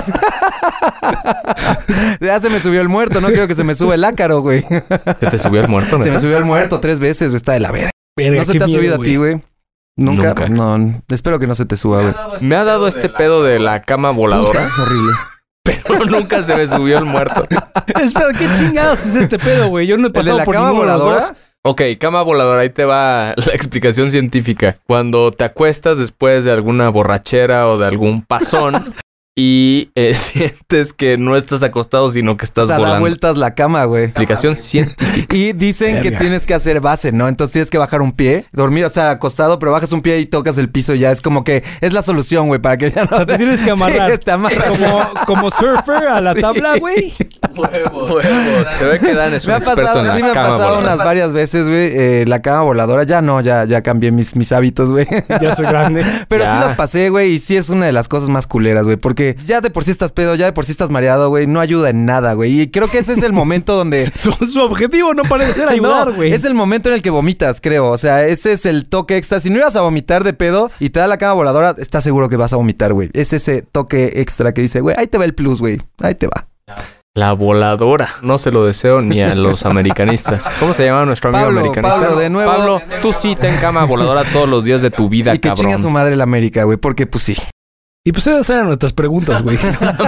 Ya se me subió el muerto. No quiero que se me suba el ácaro, güey. ¿Se te subió el muerto, neta? Se me subió el muerto 3 veces. Está de la verga. ¿No se qué te ha miedo, subido a ti, güey? ¿Nunca? No, espero que no se te suba, güey. Me ha dado este pedo de la cama voladora. Es horrible. Pero nunca se me subió el muerto. Espera, ¿qué chingados es este pedo, güey? Yo no he ¿El de pasado la por cama ninguno de los voladora? dos. Ok, cama voladora, ahí te va la explicación científica. Cuando te acuestas después de alguna borrachera o de algún pasón y sientes que no estás acostado, sino que estás O sea, volando. da vueltas la cama, güey. Explicación científica. Y dicen que tienes que hacer base, ¿no? Entonces tienes que bajar un pie, dormir, o sea, acostado, pero bajas un pie y tocas el piso ya. Es como que es la solución, güey, para que ya no... O sea, te tienes que amarrar. Sí, te amarras. Como surfer a la tabla, güey. Huevos. Se ve que Dan es un Me ha experto pasado, en la sí me ha cama pasado voladora. unas varias veces, güey. La cama voladora, ya no, ya cambié mis hábitos, güey. Ya soy grande. Pero Ya. sí las pasé, güey, y sí es una de las cosas más culeras, güey. Porque ya de por sí estás pedo, ya de por sí estás mareado, güey. No ayuda en nada, güey. Y creo que ese es el momento donde... Su objetivo no parece ser ayudar, No, güey. es el momento en el que vomitas, creo. O sea, ese es el toque extra. Si no ibas a vomitar de pedo y te da la cama voladora, estás seguro que vas a vomitar, güey. Es ese toque extra que dice, güey, ahí te va el plus, güey. Ahí te va. La voladora. No se lo deseo ni a los americanistas. ¿Cómo se llama nuestro amigo Pablo, americanista? Pablo, de nuevo. Pablo, tú sí ten cama voladora todos los días de tu vida, Y que cabrón. chinga su madre la América, güey. Porque, pues sí. Y pues esas eran nuestras preguntas, güey.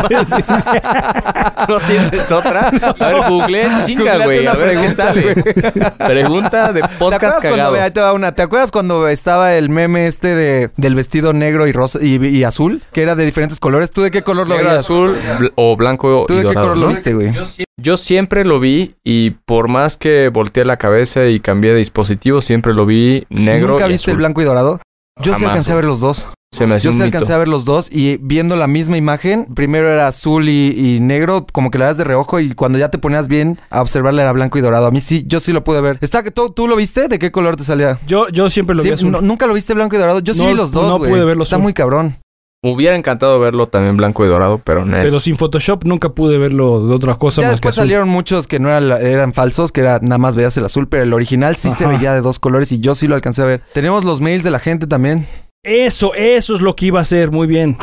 ¿No tienes otra? A ver, google, chinga, Googleate güey. una A ver qué pregunta, sale. Pregunta de ¿Te podcast acuerdas cagado. cuando, ahí te va una, ¿te acuerdas cuando estaba el meme del vestido negro y rosa y azul? Que era de diferentes colores. ¿Tú de qué color lo Negro, veías? azul o blanco ¿Tú y de qué dorado, color lo ¿no? viste, güey? Yo siempre lo vi y por más que volteé la cabeza y cambié de dispositivo, siempre lo vi negro ¿Nunca y viste azul. el blanco y dorado? Yo sí Jamás, alcancé a güey. ver los dos. Se me hacía Yo un sí mito. alcancé a ver los dos y viendo la misma imagen, primero era azul y negro, como que la das de reojo y cuando ya te ponías bien a observarla era blanco y dorado. A mí sí, yo sí lo pude ver. ¿Tú lo viste? ¿De qué color te salía? Yo siempre lo Sí, vi azul. ¿Nunca lo viste blanco y dorado? Yo sí No, vi los dos, no güey. pude verlo Está azul. muy cabrón. Me hubiera encantado verlo también blanco y dorado, pero no. Pero sin Photoshop nunca pude verlo de otra cosa Ya más que después azul. salieron muchos que no eran falsos, que era nada más veías el azul, pero el original sí se Ajá. veía de dos colores y yo sí lo alcancé a ver. Tenemos los mails de la gente también. Eso es lo que iba a hacer. Muy bien.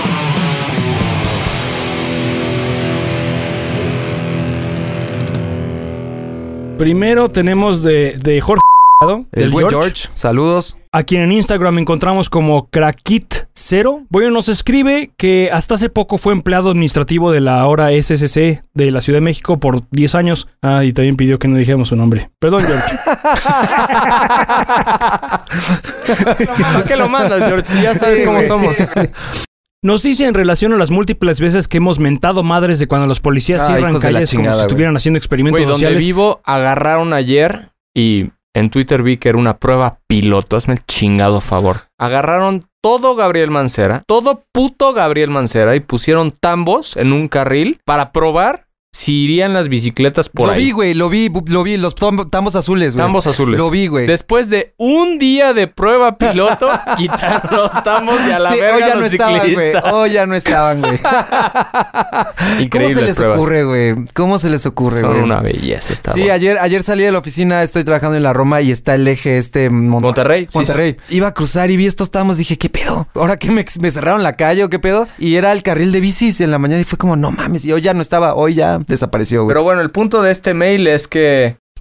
Primero tenemos de Jorge, El del buen George, saludos. a quien en Instagram encontramos como Krakit0. Bueno, nos escribe que hasta hace poco fue empleado administrativo de la ahora SSC de la Ciudad de México por 10 años. Ah, y también pidió que no dijéramos su nombre. Perdón, George. ¿Por qué lo mandas, George? Si ya sabes cómo somos. Nos dice en relación a las múltiples veces que hemos mentado madres de cuando los policías Ah, cierran hijos de la calles como chingada, si güey. estuvieran haciendo experimentos Güey, donde sociales. vivo agarraron ayer y en Twitter vi que era una prueba piloto. Hazme el chingado favor. Agarraron todo Gabriel Mancera, todo puto Gabriel Mancera y pusieron tambos en un carril para probar si irían las bicicletas por Lo ahí. vi, güey, lo vi, los tambos azules, güey. Tambos azules. Lo vi, güey. Después de un día de prueba piloto, quitaron los tambos y a la Sí, verga hoy ya los no estaban, güey. ciclistas. Hoy ya no estaban, güey. ¿Cómo Increíbles se les pruebas. ocurre, güey? ¿Cómo se les ocurre, Son güey? una belleza esta Sí, bola. ayer salí de la oficina, estoy trabajando en la Roma y está el eje Monterrey. Sí, Monterrey. Iba a cruzar y vi estos tambos, dije, ¿qué pedo? Ahora que me cerraron la calle o qué pedo. Y era el carril de bicis en la mañana y fue como, no mames. Y hoy ya no estaba, hoy ya desapareció, güey. Pero bueno, el punto de este mail es que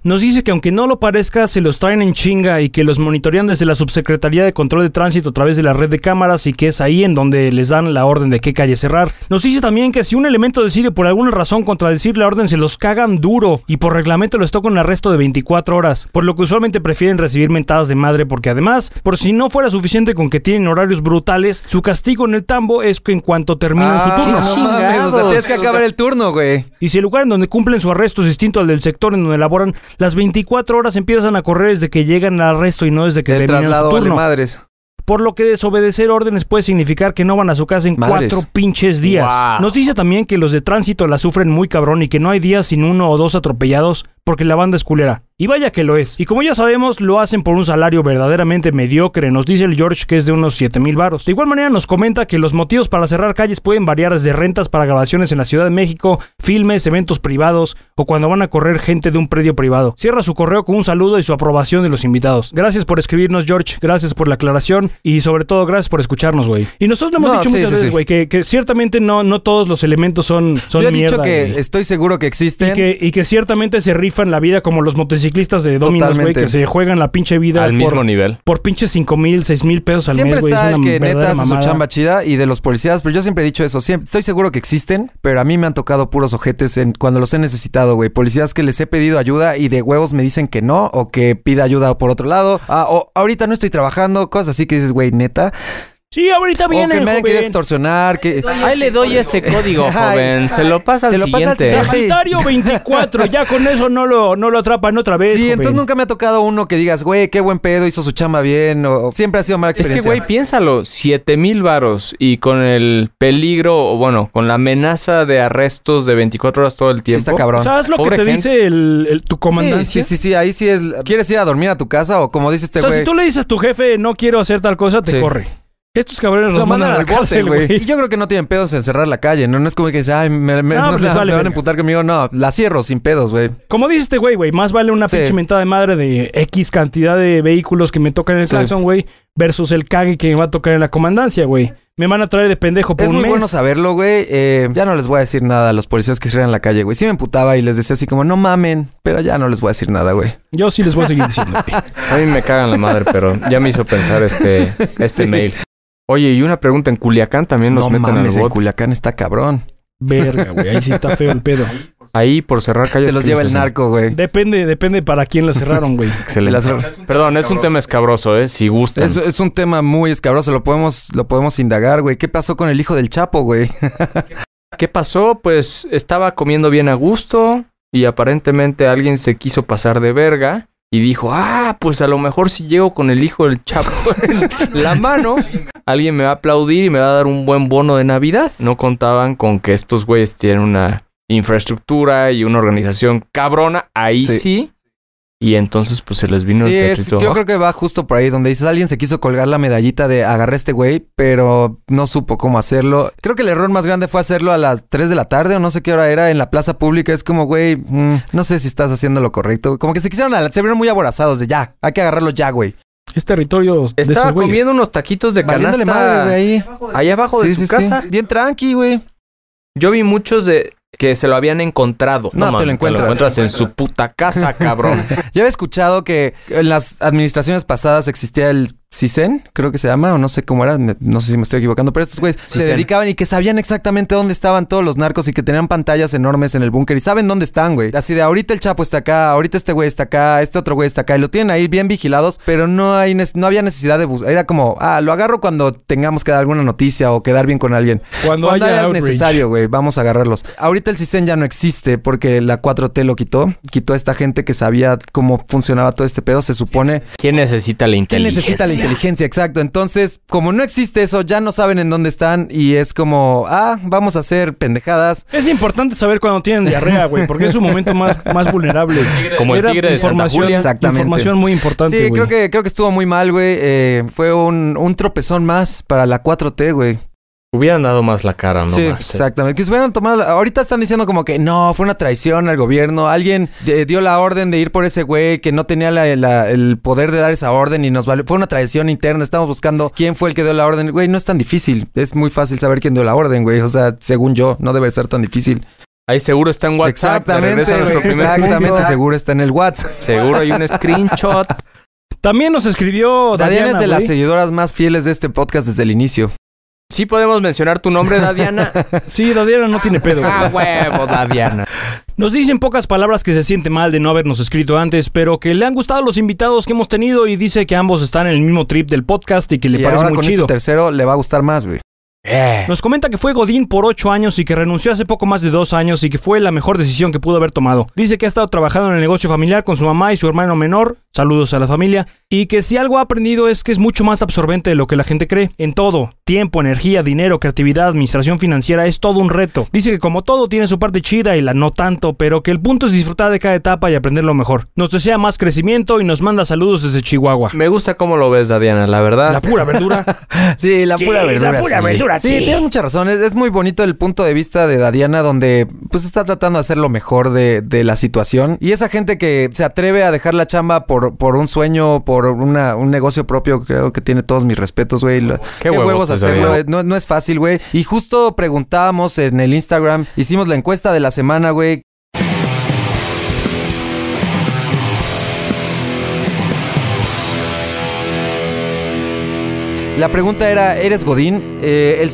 nos dice que aunque no lo parezca, se los traen en chinga y que los monitorean desde la Subsecretaría de Control de Tránsito a través de la red de cámaras y que es ahí en donde les dan la orden de qué calle cerrar. Nos dice también que si un elemento decide por alguna razón contradecir la orden, se los cagan duro y por reglamento les toca un arresto de 24 horas, por lo que usualmente prefieren recibir mentadas de madre porque además, por si no fuera suficiente con que tienen horarios brutales, su castigo en el tambo es que en cuanto terminan su turno. No mames, o sea, tienes que acabar el turno, güey. Y si el lugar en donde cumplen su arresto es distinto al del sector en donde laboran, las 24 horas empiezan a correr desde que llegan al arresto y no desde que El terminan su traslado vale turno. madres. Por lo que desobedecer órdenes puede significar que no van a su casa en Madres. 4 pinches días. Wow. Nos dice también que los de tránsito la sufren muy cabrón y que no hay días sin 1 o 2 atropellados porque la banda es culera. Y vaya que lo es. Y como ya sabemos, lo hacen por un salario verdaderamente mediocre. Nos dice el George que es de unos 7,000 varos. De igual manera nos comenta que los motivos para cerrar calles pueden variar desde rentas para grabaciones en la Ciudad de México, filmes, eventos privados o cuando van a correr gente de un predio privado. Cierra su correo con un saludo y su aprobación de los invitados. Gracias por escribirnos, George. Gracias por la aclaración y sobre todo gracias por escucharnos, güey. Y nosotros lo hemos No, dicho sí, muchas sí, veces, sí. güey, que ciertamente no todos los elementos son Yo he dicho mierda, que güey. estoy seguro que existen. Y que ciertamente se rifan la vida como los motociclistas de Dominos, güey, Totalmente. que se juegan la pinche vida Al mismo nivel. por pinches 5,000, 6,000 pesos al Siempre mes, güey. está Es el una que neta verdadera hace su mamada. chamba chida y de los policías, pero yo siempre he dicho eso. Estoy seguro que existen, pero a mí me han tocado puros ojetes cuando los he necesitado, güey. Policías que les he pedido ayuda y de huevos me dicen que no, o que pida ayuda por otro lado. O ahorita no estoy trabajando, cosas así que dices, güey, neta. Sí, ahorita O viene, que me han querido joven. extorsionar, que... Ahí le doy este código, joven. Se lo pasa al Se lo pasa al siguiente. siguiente. Sagitario 24, ya con eso no lo atrapan otra vez, Sí, joven. entonces nunca me ha tocado uno que digas, güey, qué buen pedo, hizo su chamba bien, o siempre ha sido mala Es que, experiencia. güey, piénsalo, 7,000 varos y con el peligro, o bueno, con la amenaza de arrestos de 24 horas todo el Sí tiempo. está cabrón. ¿Sabes lo que Pobre te gente. dice tu comandancia? Sí, ahí sí es... ¿Quieres ir a dormir a tu casa? O como dice este O sea, güey... si tú le dices a tu jefe, no quiero hacer tal cosa, te Sí. corre. Estos cabrones Lo los mandan mandan al a la cárcel, bote, güey. güey. Y yo creo que no tienen pedos en cerrar la calle, ¿no? No es como que dice, ay, No, no pues se, les vale se van a verga. emputar conmigo. No, la cierro sin pedos, güey. Como dice este güey, más vale una Sí. pinche mentada de madre de X cantidad de vehículos que me tocan en el Sí. claxon, güey, versus el cague que me va a tocar en la comandancia, güey. Me van a traer de pendejo por Es un muy mes. bueno saberlo, güey. Ya no les voy a decir nada a los policías que cierran la calle, güey. Sí me emputaba y les decía así como, no mamen, pero ya no les voy a decir nada, güey. Yo sí les voy a seguir diciendo, güey. A mí me cagan la madre, pero ya me hizo pensar este mail. Oye, y una pregunta, en Culiacán también los No meten mames, al en bote. Culiacán está cabrón. Verga, güey. Ahí sí está feo el pedo. Ahí por cerrar calles. Se los ¿qué lleva les el hacen? narco, güey. Depende para quién la cerraron, güey. Excelente. Se las- Perdón, es un tema escabroso, si gustan. Es un tema muy escabroso, lo podemos indagar, güey. ¿Qué pasó con el hijo del Chapo, güey? ¿Qué pasó? Pues estaba comiendo bien a gusto y aparentemente alguien se quiso pasar de verga y dijo, pues a lo mejor si llego con el hijo del Chapo en la mano, alguien me va a aplaudir y me va a dar un buen bono de Navidad. No contaban con que estos güeyes tienen una infraestructura y una organización cabrona, ahí Sí. sí. Y entonces pues se les vino Sí, el teatrito yo abajo. creo que va justo por ahí, donde dices, alguien se quiso colgar la medallita de agarré a este güey, pero no supo cómo hacerlo. Creo que el error más grande fue hacerlo a las 3 de la tarde o no sé qué hora era en la plaza pública. Es como, güey, no sé si estás haciendo lo correcto. Como que se vieron muy aborazados de ya, hay que agarrarlo ya, güey. Es territorio de Estaba esos güeyes. comiendo unos taquitos de Valiéndole madre, canasta güey, ahí. ahí abajo de su casa. Bien tranqui, güey. Yo vi muchos de que se lo habían encontrado. No, te lo mames, encuentras. en su puta casa, cabrón. Yo había escuchado que en las administraciones pasadas existía el CISEN, creo que se llama, o no sé cómo era, no sé si me estoy equivocando, pero estos güeyes se CISEN. dedicaban y que sabían exactamente dónde estaban todos los narcos y que tenían pantallas enormes en el búnker y saben dónde están, güey. Así de ahorita el Chapo está acá, ahorita este güey está acá, este otro güey está acá y lo tienen ahí bien vigilados, pero no había necesidad de buscar. Era como, lo agarro cuando tengamos que dar alguna noticia o quedar bien con alguien. Cuando haya haya outrage. necesario, güey, vamos a agarrarlos. Ahorita el CISEN ya no existe porque la 4T lo quitó a esta gente que sabía cómo funcionaba todo este pedo, se supone. ¿Quién necesita la ¿Quién inteligencia? necesita la inteligencia? Exacto. Entonces, como no existe eso, ya no saben en dónde están y es como, vamos a hacer pendejadas. Es importante saber cuando tienen diarrea, güey, porque es su momento más vulnerable. Como el Era tigre de Santa información- Julia. Exactamente. Información muy importante, Sí, güey. creo que estuvo muy mal, güey. Fue un tropezón más para la 4T, güey. Hubieran dado más la cara, no Sí, más. exactamente. Que se hubieran tomado. Ahorita están diciendo como que no, fue una traición al gobierno. Alguien dio la orden de ir por ese güey que no tenía el poder de dar esa orden y nos valió. Fue una traición interna. Estamos buscando quién fue el que dio la orden. Güey, no es tan difícil. Es muy fácil saber quién dio la orden, güey. O sea, según yo, no debe ser tan difícil. Ahí seguro está en WhatsApp. Exactamente, seguro está en el WhatsApp. Seguro hay un screenshot. También nos escribió Dadiana es de las güey. seguidoras más fieles de este podcast desde el inicio. ¿Sí podemos mencionar tu nombre, Dadiana? Sí, Dadiana no tiene pedo. ¡Ah, huevo, Dadiana! Nos dice en pocas palabras que se siente mal de no habernos escrito antes, pero que le han gustado los invitados que hemos tenido y dice que ambos están en el mismo trip del podcast y que le parece ahora muy con chido. este tercero le va a gustar más, güey. Nos comenta que fue Godín por 8 años y que renunció hace poco más de 2 años y que fue la mejor decisión que pudo haber tomado. Dice que ha estado trabajando en el negocio familiar con su mamá y su hermano menor, saludos a la familia, y que si algo ha aprendido es que es mucho más absorbente de lo que la gente cree. En todo, tiempo, energía, dinero, creatividad, administración financiera, es todo un reto. Dice que como todo tiene su parte chida y la no tanto, pero que el punto es disfrutar de cada etapa y aprender lo mejor. Nos desea más crecimiento y nos manda saludos desde Chihuahua. Me gusta cómo lo ves, Dadiana, la verdad. La pura verdura. Sí, la pura verdura. Sí, tienes mucha razón. Es muy bonito el punto de vista de Dadiana, donde pues está tratando de hacer lo mejor de la situación. Y esa gente que se atreve a dejar la chamba por un sueño, por un negocio propio, creo que tiene todos mis respetos, güey. Qué huevos hacerlo. No es fácil, güey. Y justo preguntábamos en el Instagram, hicimos la encuesta de la semana, güey. La pregunta era, ¿eres godín? El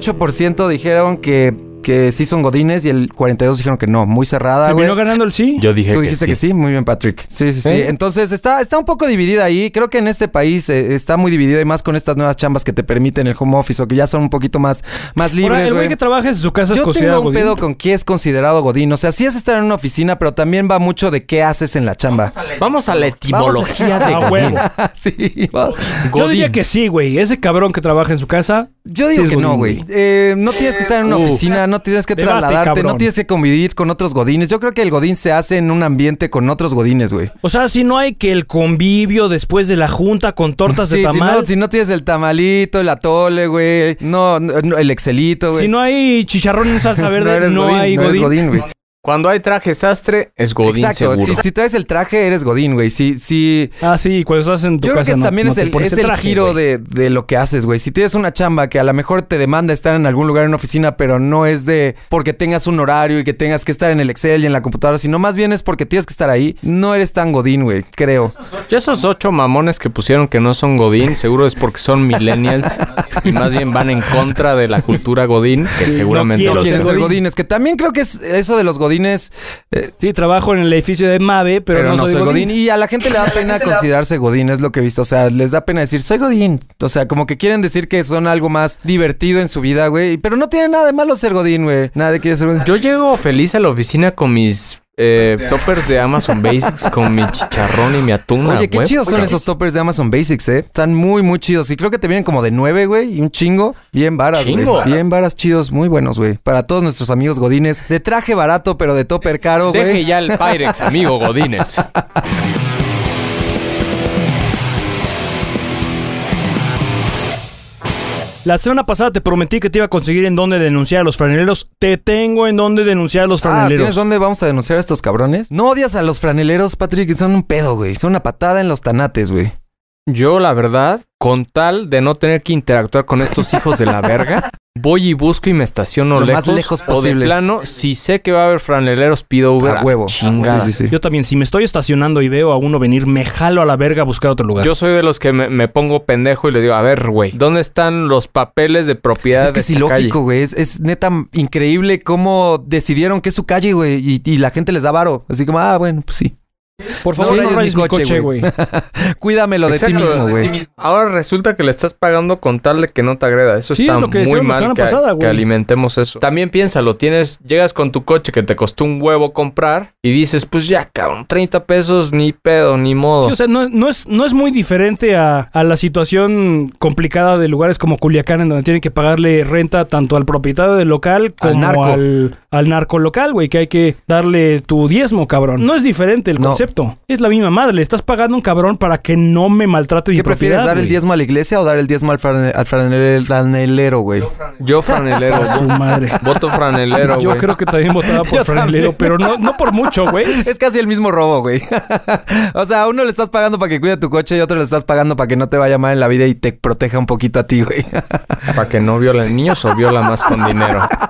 58% dijeron que sí son godines y el 42% dijeron que no. Muy cerrada, güey. ¿Terminó ganando el sí? Yo dije Tú que dijiste sí. que sí. Muy bien, Patrick. Sí. Entonces está un poco dividida ahí. Creo que en este país está muy dividida y más con estas nuevas chambas que te permiten el home office o que ya son un poquito más libres, Ahora, el güey. güey que trabaja en su casa es Yo considerado tengo un godín. pedo con qué es considerado godín. O sea, sí es estar en una oficina, pero también va mucho de qué haces en la chamba. Vamos a la etimología de Ah, Godín. huevo. Sí, va. Yo diría que sí, güey. Ese cabrón que trabaja en su casa. Yo digo sí es que no, godín, güey. No tienes que estar en una oficina, no tienes que Debate, trasladarte, cabrón. no tienes que convivir con otros godines. Yo creo que el godín se hace en un ambiente con otros godines, güey. O sea, si no hay que el convivio después de la junta con tortas de Sí, tamal. si no tienes el tamalito, el atole, güey. No, el excelito, güey. Si no hay chicharrón en salsa verde, eres no hay no eres godín. godín, güey. Cuando hay traje sastre, es Godín Exacto. seguro. Si traes el traje, eres godín, güey. Si Ah, sí, cuando estás en tu Yo creo casa que no, también no es te el pones traje, giro güey. de lo que haces, güey. Si tienes una chamba que a lo mejor te demanda estar en algún lugar en una oficina, pero no es de porque tengas un horario y que tengas que estar en el Excel y en la computadora, sino más bien es porque tienes que estar ahí, no eres tan godín, güey, creo. Y esos 8 mamones que pusieron que no son Godín, seguro es porque son millennials y más bien van en contra de la cultura Godín, que Sí, seguramente no No lo quieren sé. ser godines, que también creo que es eso de los godines, Sí, trabajo en el edificio de Mave, pero no soy godín. Y a la gente le da pena considerarse godín, es lo que he visto. O sea, les da pena decir, soy godín. O sea, como que quieren decir que son algo más divertido en su vida, güey. Pero no tiene nada de malo ser godín, güey. Nadie quiere ser godín. Yo llego feliz a la oficina con mis toppers de Amazon Basics, con mi chicharrón y mi atún. Oye, qué chidos son esos toppers de Amazon Basics, Están muy, muy chidos. Y creo que te vienen como de 9, güey. Y un chingo. Bien varas, güey. Chingo. Bien varas, chidos. Muy buenos, güey. Para todos nuestros amigos godines. De traje barato, pero de topper caro, güey. Deje ya el Pyrex, amigo Godínez. La semana pasada te prometí que te iba a conseguir en dónde denunciar a los franeleros. Te tengo en dónde denunciar a los franeleros. ¿Tienes dónde vamos a denunciar a estos cabrones? No odias a los franeleros, Patrick. Son un pedo, güey. Son una patada en los tanates, güey. Yo, la verdad, con tal de no tener que interactuar con estos hijos de la verga, voy y busco y me estaciono Lo lejos. más lejos O posible. de plano, si sé que va a haber franeleros, pido Uber A huevo. chingada. Sí. Yo también, si me estoy estacionando y veo a uno venir, me jalo a la verga a buscar otro lugar. Yo soy de los que me pongo pendejo y le digo, a ver, güey, ¿dónde están los papeles de propiedad Es que de es esta ilógico, calle? güey. Es neta increíble cómo decidieron que es su calle, güey. Y la gente les da varo. Así como, bueno, pues sí. Por favor, Sí, no es rayes mi mi coche, coche, güey. Cuídamelo de ti Exacto, mismo, güey. Ahora resulta que le estás pagando con tal de que no te agreda. Eso Sí, está es lo que muy decíamos la mal semana que, pasada, que güey. alimentemos eso. También piénsalo, llegas con tu coche que te costó un huevo comprar y dices, pues ya, cabrón, 30 pesos, ni pedo, ni modo. Sí, o sea, no es muy diferente a la situación complicada de lugares como Culiacán, en donde tienen que pagarle renta tanto al propietario del local como al narco local, güey, que hay que darle tu diezmo, cabrón. No es diferente el No. concepto. Es la misma madre. Le estás pagando a un cabrón para que no me maltrate mi ¿Qué prefieres, propiedad, dar el güey. diezmo a la iglesia o dar el diezmo al franelero, güey? Yo franelero, A su madre. voto franelero, Yo güey. creo que también votaba por franelero, pero no por mucho, güey. Es casi el mismo robo, güey. O sea, a uno le estás pagando para que cuide tu coche y a otro le estás pagando para que no te vaya mal en la vida y te proteja un poquito a ti, güey. Para que no violen niños o viola más con dinero.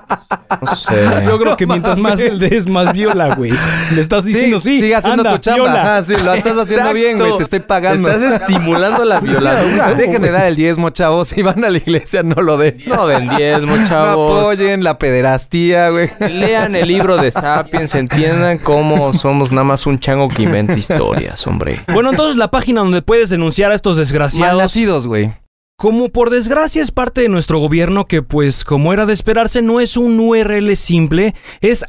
No sé. Yo creo que mientras más le des, más viola, güey. Le estás diciendo sí. Sigue haciendo anda, tu chamba. viola. Ajá, sí, lo estás haciendo bien, güey. Te estoy pagando. Estás estimulando la violadura. Dejen de dar el diezmo, chavos. Si van a la iglesia, no lo den. No den diezmo, No chavos. apoyen la pederastía, güey. Lean el libro de Sapiens, entiendan cómo somos nada más un chango que inventa historias, hombre. Bueno, entonces la página donde puedes denunciar a estos desgraciados. Malnacidos, güey. Como por desgracia es parte de nuestro gobierno que, pues, como era de esperarse, no es un URL simple, es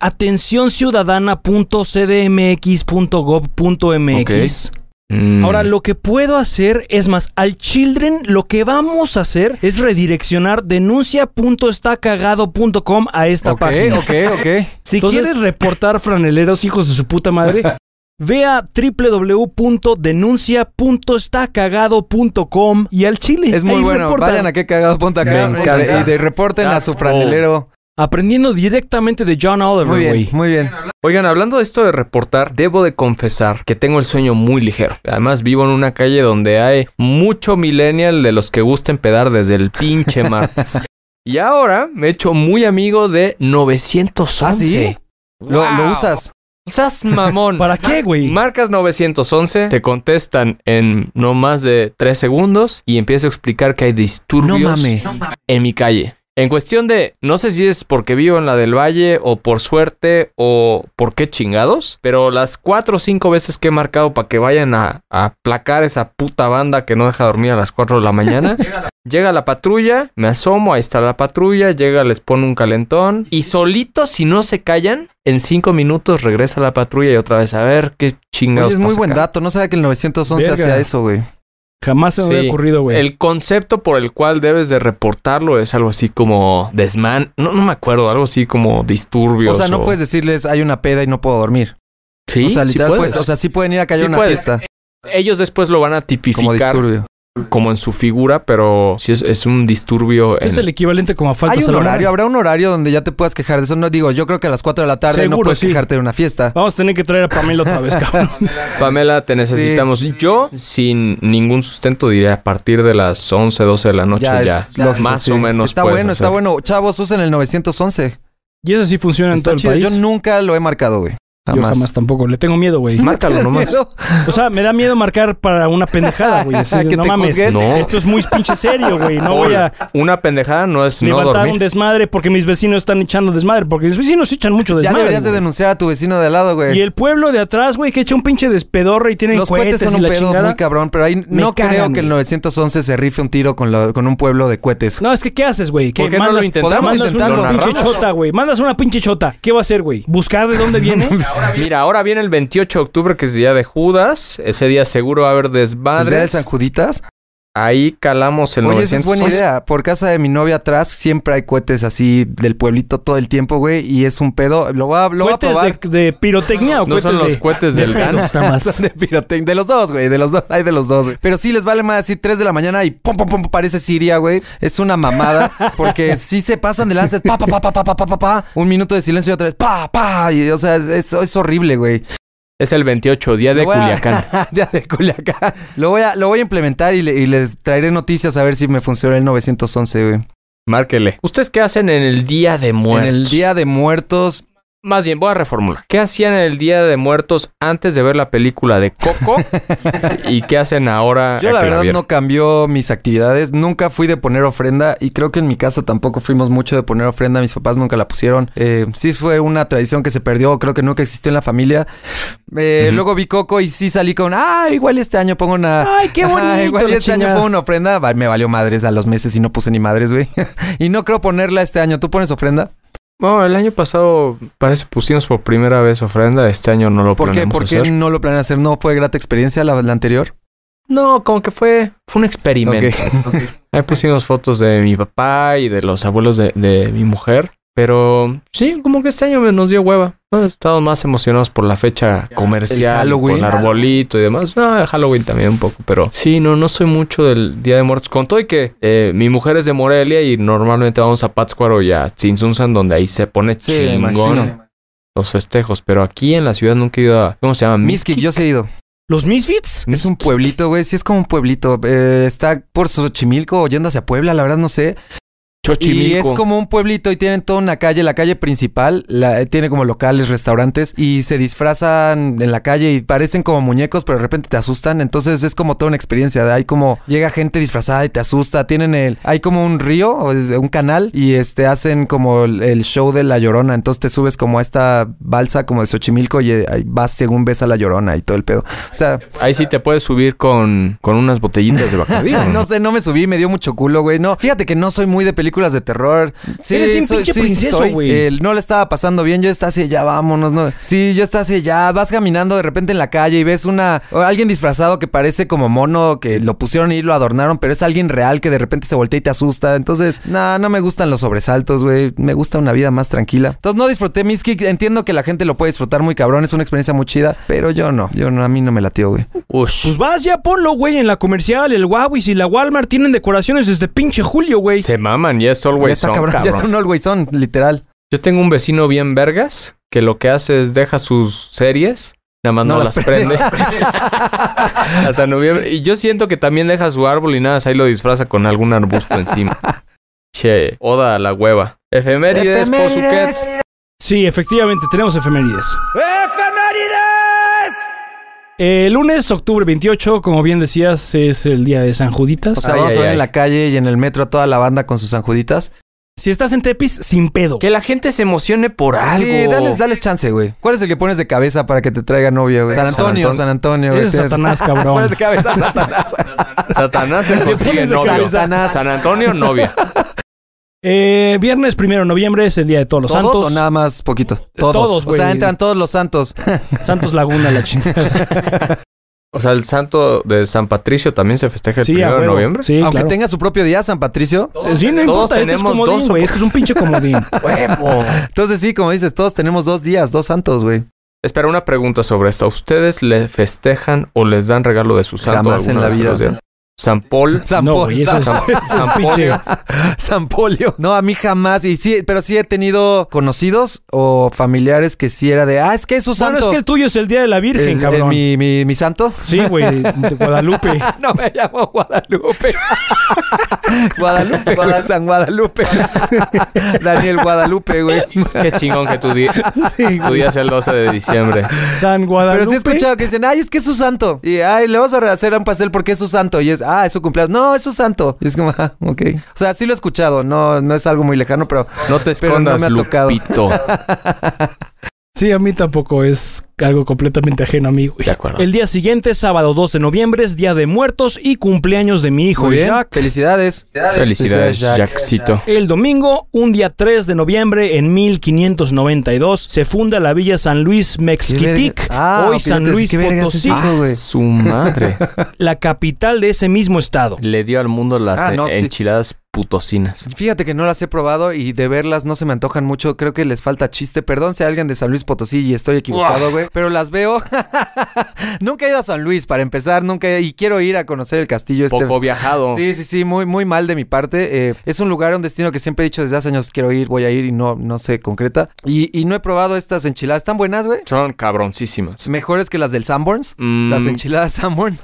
atenciociudadana.cdmx.gov.mx. Ahora, lo que puedo hacer es más, al Children, lo que vamos a hacer es redireccionar denuncia.estacagado.com a esta página. Ok. Si Entonces- quieres reportar franeleros, hijos de su puta madre, ve a www.denuncia.estacagado.com y al chile. Es muy ahí bueno. reportan. Vayan a qué cagado punto acá. Me encanta. Y de reporten a su That's franelero. Aprendiendo directamente de John Oliver, Muy bien, güey. muy bien. Oigan, hablando de esto de reportar, debo de confesar que tengo el sueño muy ligero. Además, vivo en una calle donde hay mucho millennial de los que gusta empedar desde el pinche martes. Y ahora me he hecho muy amigo de 911. ¿Ah, sí? Lo usas. ¡Sas mamón! ¿Para qué, güey? Marcas 911, te contestan en no más de 3 segundos y empiezo a explicar que hay disturbios No mames. en mi calle. En cuestión de, no sé si es porque vivo en la del Valle o por suerte o por qué chingados, pero las 4 o 5 veces que he marcado para que vayan a aplacar esa puta banda que no deja dormir a las 4 de la mañana, llega la patrulla, me asomo, ahí está la patrulla, llega, les pone un calentón y solito, si no se callan, en 5 minutos regresa la patrulla y otra vez a ver qué chingados Oye, es muy pasa buen acá. dato. No sabía que el 911 Verga. hacía eso, güey. Jamás se me había ocurrido, güey. El concepto por el cual debes de reportarlo es algo así como desman... No me acuerdo, algo así como disturbios. O sea, no puedes decirles hay una peda y no puedo dormir. Sí, O sea, sí literal, puedes. pues, o sea, sí pueden ir a callar Sí una puedes. fiesta Ellos después lo van a como tipificar disturbio. como en su figura, pero sí es un disturbio. Es el equivalente como a faltas Hay a un la horario, moral. habrá un horario donde ya te puedas quejar de eso. No digo, yo creo que a las 4 de la tarde no Seguro, puedes sí. quejarte de una fiesta. Vamos a tener que traer a Pamela otra vez, cabrón. Pamela, te necesitamos. Yo, sin ningún sustento, diría a partir de las 11, 12 de la noche ya, es lógico, más sí. o menos Está puedes bueno, hacer. está bueno. Chavos, usen el 911. Y eso sí funciona en Está todo el chido. país. Yo nunca lo he marcado, güey. Yo jamás tampoco. Le tengo miedo, güey. Márcalo nomás. O sea, me da miedo marcar para una pendejada, güey. Así de, Que no te mames. juzguen. No. Esto es muy pinche serio, güey. No voy a Una pendejada no es no levantar dormir. un desmadre porque mis vecinos están echando desmadre. Porque mis vecinos echan mucho Ya desmadre. deberías de güey. denunciar a tu vecino de al lado, güey. Y el pueblo de atrás, güey, que echa un pinche despedorre y tienen Los cohetes son y un la pedo chingada. muy cabrón, pero ahí no cagan, creo que el güey. 911 se rife un tiro con un pueblo de cohetes. No, es que ¿qué haces, güey? ¿Por qué no lo intentamos? Mandas Intentarlo. una pinche narramos. chota, güey. Mandas una pinche chota. ¿Qué va a hacer, güey? ¿Buscar de dónde viene? Mira, ahora viene el 28 de octubre, que es día de Judas. Ese día seguro va a haber ¿El día de desmadres. San Juditas? Ahí calamos el Oye, esa es 911. buena idea. Por casa de mi novia atrás siempre hay cohetes así del pueblito todo el tiempo, güey. Y es un pedo. Lo voy a ¿Cohetes probar. de pirotecnia o No cohetes son los de cohetes del pedos, GAN. nada más? Son de pirotecnia. De los dos, güey. De los dos. Hay de los dos, güey. Pero sí les vale más así 3 de la mañana y pum, pum, pum, parece Siria, güey. Es una mamada. Porque sí se pasan de lanzas. Pa, pa, pa, pa, pa, pa, pa, pa, pa. Un minuto de silencio y otra vez. Pa, pa. Y, o sea, es horrible, güey. Es el 28, día de Lo voy a- Culiacán. Día de Culiacán. Lo voy a implementar y les traeré noticias a ver si me funciona el 911, güey. Márquele. ¿Ustedes qué hacen en el Día de Muertos? En el Día de Muertos. Más bien, voy a reformular. ¿Qué hacían en el Día de Muertos antes de ver la película de Coco? ¿Y qué hacen ahora? Yo la que verdad vieron? no cambió mis actividades. Nunca fui de poner ofrenda y creo que en mi casa tampoco fuimos mucho de poner ofrenda. Mis papás nunca la pusieron. Sí fue una tradición que se perdió. Creo que nunca existió en la familia. Luego vi Coco y sí salí con... igual este año pongo una... Ay, qué bonito, igual la este año chingada. pongo una ofrenda. Me valió madres a los meses y no puse ni madres, güey. Y no creo ponerla este año. ¿Tú pones ofrenda? Bueno, el año pasado parece pusimos por primera vez ofrenda. Este año no lo ¿Por qué? planeamos ¿Por qué hacer. no lo planean hacer? ¿No fue grata experiencia la anterior? No, como que fue un experimento. Ahí pusimos fotos de mi papá y de los abuelos de mi mujer. Pero sí, como que este año nos dio hueva. Estamos más emocionados por la fecha comercial, El Halloween. por el arbolito y demás. No, el Halloween también un poco, pero sí, no soy mucho del Día de Muertos. Con todo y que mi mujer es de Morelia y normalmente vamos a Pátzcuaro y a Tzintzuntzan, donde ahí se pone Sí, chingón imagino. los festejos. Pero aquí en la ciudad nunca he ido a... ¿Cómo se llama? Miski, yo sí he ido. ¿Los Misfits? Es un pueblito, güey. Sí, es como un pueblito. Está por Xochimilco o yendo hacia Puebla, la verdad no sé. Xochimilco. Y es como un pueblito y tienen toda una calle, la calle principal, tiene como locales, restaurantes y se disfrazan en la calle y parecen como muñecos, pero de repente te asustan. Entonces es como toda una experiencia. Hay como llega gente disfrazada y te asusta. Hay como un río, un canal y hacen como el show de La Llorona. Entonces te subes como a esta balsa como de Xochimilco y ahí vas según ves a La Llorona y todo el pedo. O sea, ahí sí te puedes subir con unas botellitas de Bacardí. no sé, no me subí, me dio mucho culo, güey. No, fíjate que no soy muy de películas de terror. Sí, eres bien pinche princeso, güey. No le estaba pasando bien. Yo estaba así, ya vámonos, ¿no? Sí, yo estaba así, ya vas caminando de repente en la calle y ves alguien disfrazado que parece como mono, que lo pusieron y lo adornaron, pero es alguien real que de repente se voltea y te asusta. Entonces, no me gustan los sobresaltos, güey. Me gusta una vida más tranquila. Entonces no disfruté Miski. Entiendo que la gente lo puede disfrutar muy cabrón, es una experiencia muy chida, pero yo no, a mí no me latió, güey. Pues vas ya, ponlo, güey, en la comercial, el Huawei y la Walmart tienen decoraciones desde pinche julio, güey. Se maman, ya es always on, cabrón. Ya es un always on, literal. Yo tengo un vecino bien vergas que lo que hace es deja sus series, nada más no las prende. Hasta noviembre. Y yo siento que también deja su árbol y nada, ahí lo disfraza con algún arbusto encima. Che, oda a la hueva. Efemérides, por su Kets. Sí, efectivamente, tenemos efemérides. ¡Efemérides! El lunes, octubre 28, como bien decías, es el día de San Juditas. O sea, vamos a ver en la calle y en el metro a toda la banda con sus sanjuditas. Si estás en Tepis, sin pedo. Que la gente se emocione por algo. Sí, dales chance, güey. ¿Cuál es el que pones de cabeza para que te traiga novia, güey? San Antonio, güey. Es Satanás, cabrón. Pones de cabeza Satanás. Satanás te consigue novio. Satanás. San Antonio, novia. Viernes 1 de noviembre es el día de todos los santos. ¿O nada más poquito? Todos, güey. O sea, entran todos los santos. Santos Laguna, la chingada. O sea, el santo de San Patricio también se festeja el 1 de noviembre. Sí, aunque claro. tenga su propio día, San Patricio. Sí, no todos importa, tenemos este es comodín, güey. Este es un pinche comodín. ¡Huevo! Entonces sí, como dices, todos tenemos 2 días, 2 santos, güey. Espera, una pregunta sobre esto. ¿Ustedes le festejan o les dan regalo de su santo? Jamás en la vida. San Paul. No, güey, eso es pinche. San Polio. No, a mí jamás. Y sí, pero sí he tenido conocidos o familiares que sí era de, es que es su santo. Bueno, es que el tuyo es el Día de la Virgen, cabrón. ¿Mi santo? Sí, güey, de Guadalupe. No me llamo Guadalupe. Guadalupe, San Guadalupe. Daniel Guadalupe, güey. Qué chingón que tu día es el 12 de diciembre. San Guadalupe. Pero sí he escuchado que dicen, es que es su santo. Y, le vamos a hacer un pastel porque es su santo. Y es, es su cumpleaños. No, es su santo. Y es como, ok. O sea, sí lo he escuchado. No es algo muy lejano, pero no te escondas, no me ha tocado. Lupito. Sí, a mí tampoco es algo completamente ajeno a mí, güey. De acuerdo. El día siguiente, sábado 2 de noviembre, es Día de Muertos y cumpleaños de mi hijo, Muy bien. Jack. Felicidades. Felicidades, Jackcito. El domingo, un día 3 de noviembre, en 1592, se funda la Villa San Luis Mexquitic, hoy San Luis Potosí, su madre. La capital de ese mismo estado. Le dio al mundo las enchiladas putosinas. Fíjate que no las he probado y de verlas no se me antojan mucho. Creo que les falta chiste. Perdón si hay alguien de San Luis Potosí y estoy equivocado, güey. Pero las veo. Nunca he ido a San Luis, para empezar. Y quiero ir a conocer el castillo. Poco viajado. Sí. Muy, muy mal de mi parte. Es un lugar, un destino que siempre he dicho desde hace años quiero ir, voy a ir y no se concreta. Y no he probado estas enchiladas. ¿Están buenas, güey? Son cabroncísimas. ¿Mejores que las del Sanborns? Las enchiladas Sanborns.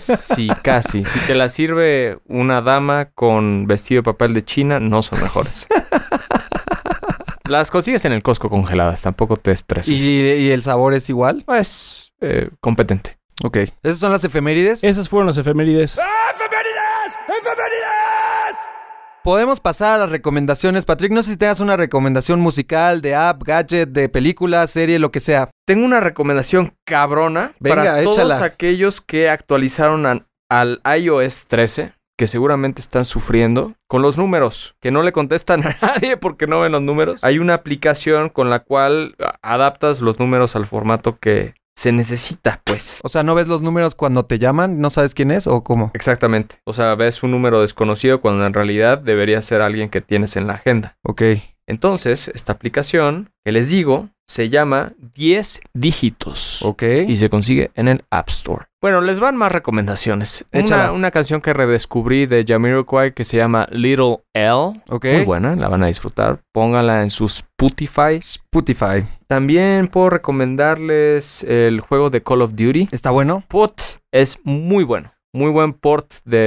Casi. Si te las sirve una dama con vestido de papel de China, no son mejores. Las consigues en el Costco congeladas, tampoco te estreses. ¿Y el sabor es igual? Pues, competente. Ok. ¿Esas son las efemérides? Esas fueron las efemérides. ¡Efemérides! Podemos pasar a las recomendaciones. Patrick, no sé si tengas una recomendación musical, de app, gadget, de película, serie, lo que sea. Tengo una recomendación cabrona. Venga, para échala. todos aquellos que actualizaron al iOS 13, que seguramente están sufriendo con los números, que no le contestan a nadie porque no ven los números. Hay una aplicación con la cual adaptas los números al formato que se necesita, pues. O sea, ¿no ves los números cuando te llaman? ¿No sabes quién es o cómo? Exactamente. O sea, ves un número desconocido cuando en realidad debería ser alguien que tienes en la agenda. Ok. Entonces, esta aplicación, que les digo, se llama 10 dígitos. Ok. Y se consigue en el App Store. Bueno, les van más recomendaciones. Échala. Una canción que redescubrí de Jamiroquai que se llama Little L. Ok. Muy buena, la van a disfrutar. Pónganla en sus Spotify. También puedo recomendarles el juego de Call of Duty. ¿Está bueno? Es muy bueno. Muy buen port de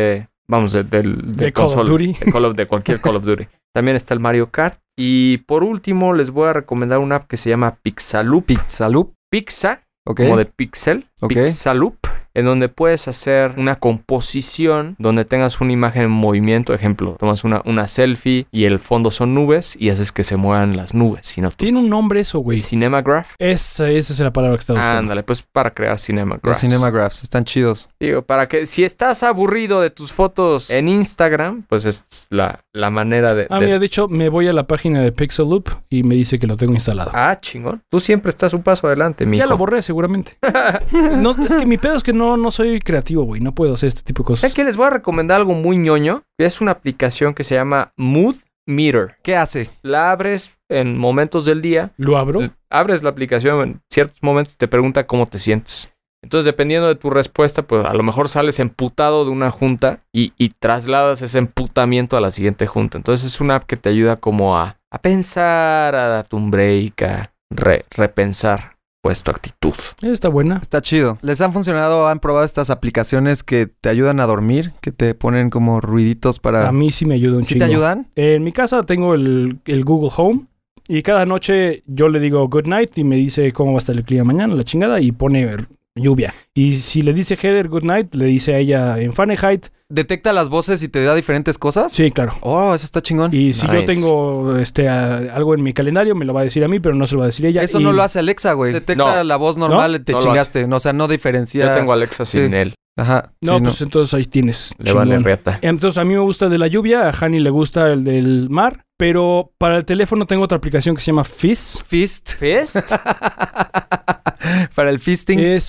Vamos, de Call of Duty. De cualquier Call of Duty. También está el Mario Kart. Y por último, les voy a recomendar una app que se llama Pixaloop. Pixa, como de pixel. Pixaloop, en donde puedes hacer una composición donde tengas una imagen en movimiento. Ejemplo, tomas una selfie y el fondo son nubes y haces que se muevan las nubes. Sino Tiene un nombre eso, güey. Cinemagraph. Esa es la palabra que está buscando. Ándale, pues para crear Cinemagraphs. Los Cinemagraphs están chidos. Digo, para que si estás aburrido de tus fotos en Instagram, pues es la manera de... Mira, de hecho, me voy a la página de Pixaloop y me dice que lo tengo instalado. Chingón. Tú siempre estás un paso adelante, mijo. Ya lo borré, seguramente. No, es que mi pedo es que no soy creativo, güey. No puedo hacer este tipo de cosas. Es que les voy a recomendar algo muy ñoño. Es una aplicación que se llama Mood Meter. ¿Qué hace? La abres en momentos del día. ¿Lo abro? Abres la aplicación en ciertos momentos y te pregunta cómo te sientes. Entonces, dependiendo de tu respuesta, pues a lo mejor sales emputado de una junta y trasladas ese emputamiento a la siguiente junta. Entonces, es una app que te ayuda como a pensar, a darte un break, a repensar pues tu actitud. Está buena. Está chido. ¿Les han funcionado, han probado estas aplicaciones que te ayudan a dormir? Que te ponen como ruiditos para... A mí sí me ayuda un chingo. ¿Sí te ayudan? En mi casa tengo el Google Home y cada noche yo le digo good night y me dice cómo va a estar el clima mañana, la chingada, y pone lluvia. Y si le dice Heather good night, le dice a ella en Fahrenheit. ¿Detecta las voces y te da diferentes cosas? Sí, claro. Oh, eso está chingón. Y si yo tengo algo en mi calendario, me lo va a decir a mí, pero no se lo va a decir ella. Eso no lo hace Alexa, güey. Detecta la voz normal, te chingaste. No, o sea, no diferencia. Yo tengo Alexa sin él. Ajá. No, pues entonces ahí tienes. Le vale reata. Entonces a mí me gusta el de la lluvia, a Hani le gusta el del mar, pero para el teléfono tengo otra aplicación que se llama Fist. ¿Fist? Para el fisting. Es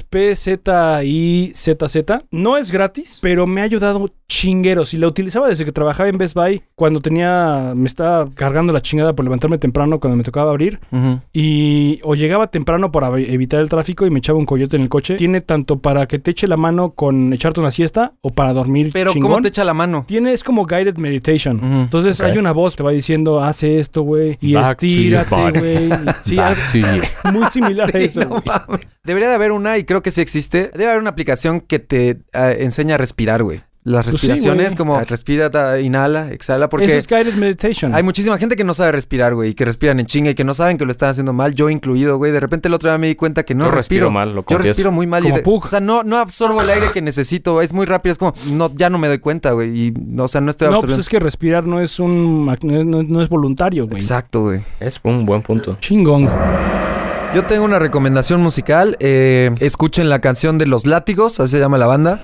PZIZZ. No es gratis, pero me ha ayudado chingueros. Y la utilizaba desde que trabajaba en Best Buy, cuando me estaba cargando la chingada por levantarme temprano cuando me tocaba abrir. Uh-huh. O llegaba temprano para evitar el tráfico y me echaba un coyote en el coche. Tiene tanto para que te eche la mano con echarte una siesta o para dormir. Pero chingón. ¿cómo te echa la mano? Es como guided meditation. Uh-huh. Entonces hay una voz que te va diciendo, hace esto, güey, y estírate, güey. Sí, muy similar a eso, güey. Debería de haber una, y creo que sí existe. Debe haber una aplicación que te enseña a respirar, güey. Las respiraciones, sí, como respira, inhala, exhala, porque... Eso es guided meditation. Hay muchísima gente que no sabe respirar, güey, y que respiran en chinga y que no saben que lo están haciendo mal, yo incluido, güey. De repente el otro día me di cuenta que no respiro mal, lo confieso. Yo respiro muy mal. Como Pug. O sea, no absorbo el aire que necesito, es muy rápido, es como, ya no me doy cuenta, güey, y, o sea, no estoy absorbiendo. No, pues es que respirar no es no es voluntario, güey. Exacto, güey. Es un buen punto. Chingón. Yo tengo una recomendación musical. Escuchen la canción de Los Látigos, así se llama la banda.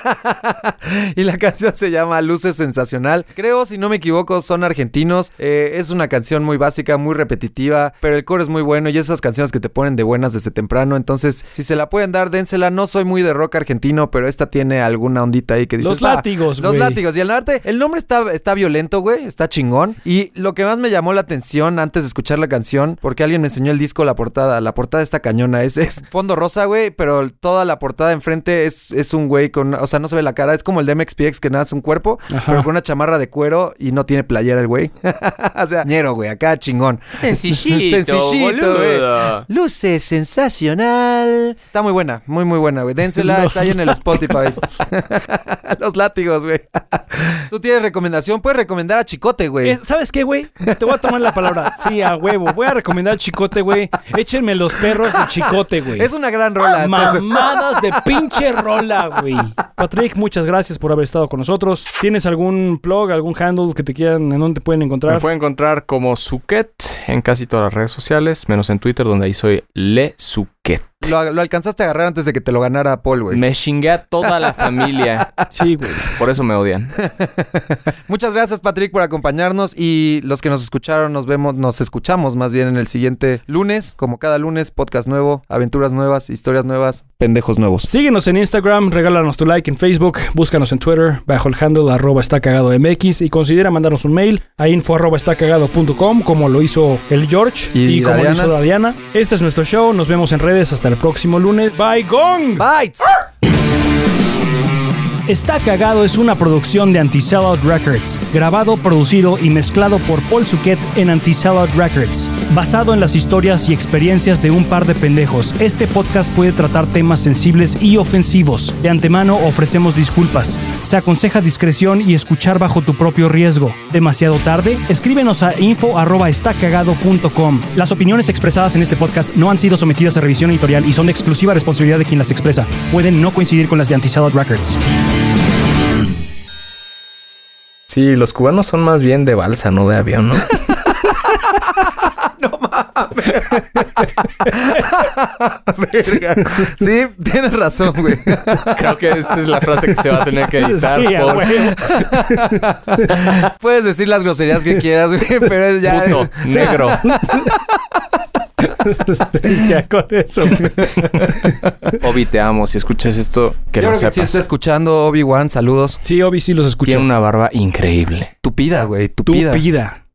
Y la canción se llama Luces Sensacional. Creo, si no me equivoco, son argentinos. Es una canción muy básica, muy repetitiva, pero el coro es muy bueno y esas canciones que te ponen de buenas desde temprano. Entonces, si se la pueden dar, dénsela. No soy muy de rock argentino, pero esta tiene alguna ondita ahí que dice... Los Látigos, güey. Los Látigos. Y el nombre está violento, güey. Está chingón. Y lo que más me llamó la atención antes de escuchar la canción, porque alguien me enseñó el disco, la portada está cañona, es fondo rosa, güey, pero toda la portada enfrente es un güey con, o sea, no se ve la cara, es como el de MXPX que nada es un cuerpo, pero con una chamarra de cuero y no tiene playera el güey. O sea, ñero, güey, acá chingón. Sencillito, güey. Luces sensacional. Está muy buena, muy buena, güey. Dénsela, está ahí en el Spotify. Los Látigos, güey. ¿Tú tienes recomendación? Puedes recomendar a Chicote, güey. ¿Sabes qué, güey? Te voy a tomar la palabra. Sí, a huevo. Voy a recomendar a Chicote, güey. Échenme los perros de Chicote, güey. Es una gran rola. Mamadas de pinche rola, güey. Patrick, muchas gracias por haber estado con nosotros. ¿Tienes algún plug, algún handle que te quieran, en dónde te pueden encontrar? Me pueden encontrar como Suquet en casi todas las redes sociales, menos en Twitter, donde ahí soy Le Suquet. Lo alcanzaste a agarrar antes de que te lo ganara Paul, güey. Me chingué a toda la familia. Sí, güey. Por eso me odian. Muchas gracias, Patrick, por acompañarnos. Y los que nos escucharon, nos escuchamos más bien en el siguiente lunes. Como cada lunes, podcast nuevo, aventuras nuevas, historias nuevas, pendejos nuevos. Síguenos en Instagram, regálanos tu like en Facebook, búscanos en Twitter, bajo el handle @estacagadomx y considera mandarnos un mail a info@estacagado.com, como lo hizo el George y como lo hizo la Diana. Este es nuestro show. Nos vemos en redes hasta el próximo lunes. Bye, gong. Bites. Está Cagado es una producción de Anti-Sellout Records, grabado, producido y mezclado por Paul Suquet en Anti-Sellout Records. Basado en las historias y experiencias de un par de pendejos, este podcast puede tratar temas sensibles y ofensivos. De antemano ofrecemos disculpas. Se aconseja discreción y escuchar bajo tu propio riesgo. ¿Demasiado tarde? Escríbenos a info@estacagado.com. Las opiniones expresadas en este podcast no han sido sometidas a revisión editorial y son de exclusiva responsabilidad de quien las expresa. Pueden no coincidir con las de Anti-Sellout Records. Sí, los cubanos son más bien de balsa, no de avión, ¿no? No mames. Verga. Sí, tienes razón, güey. Creo que esta es la frase que se va a tener que editar. Sí, por... Puedes decir las groserías que quieras, güey, pero es ya... Puto, negro. Ya con eso. Obi, te amo. Si escuchas esto, que Yo lo creo que sepas. sí está escuchando Obi-Wan, saludos. Sí, Obi, sí los escucho. Tiene una barba increíble. Tupida, güey, tupida. Tupida.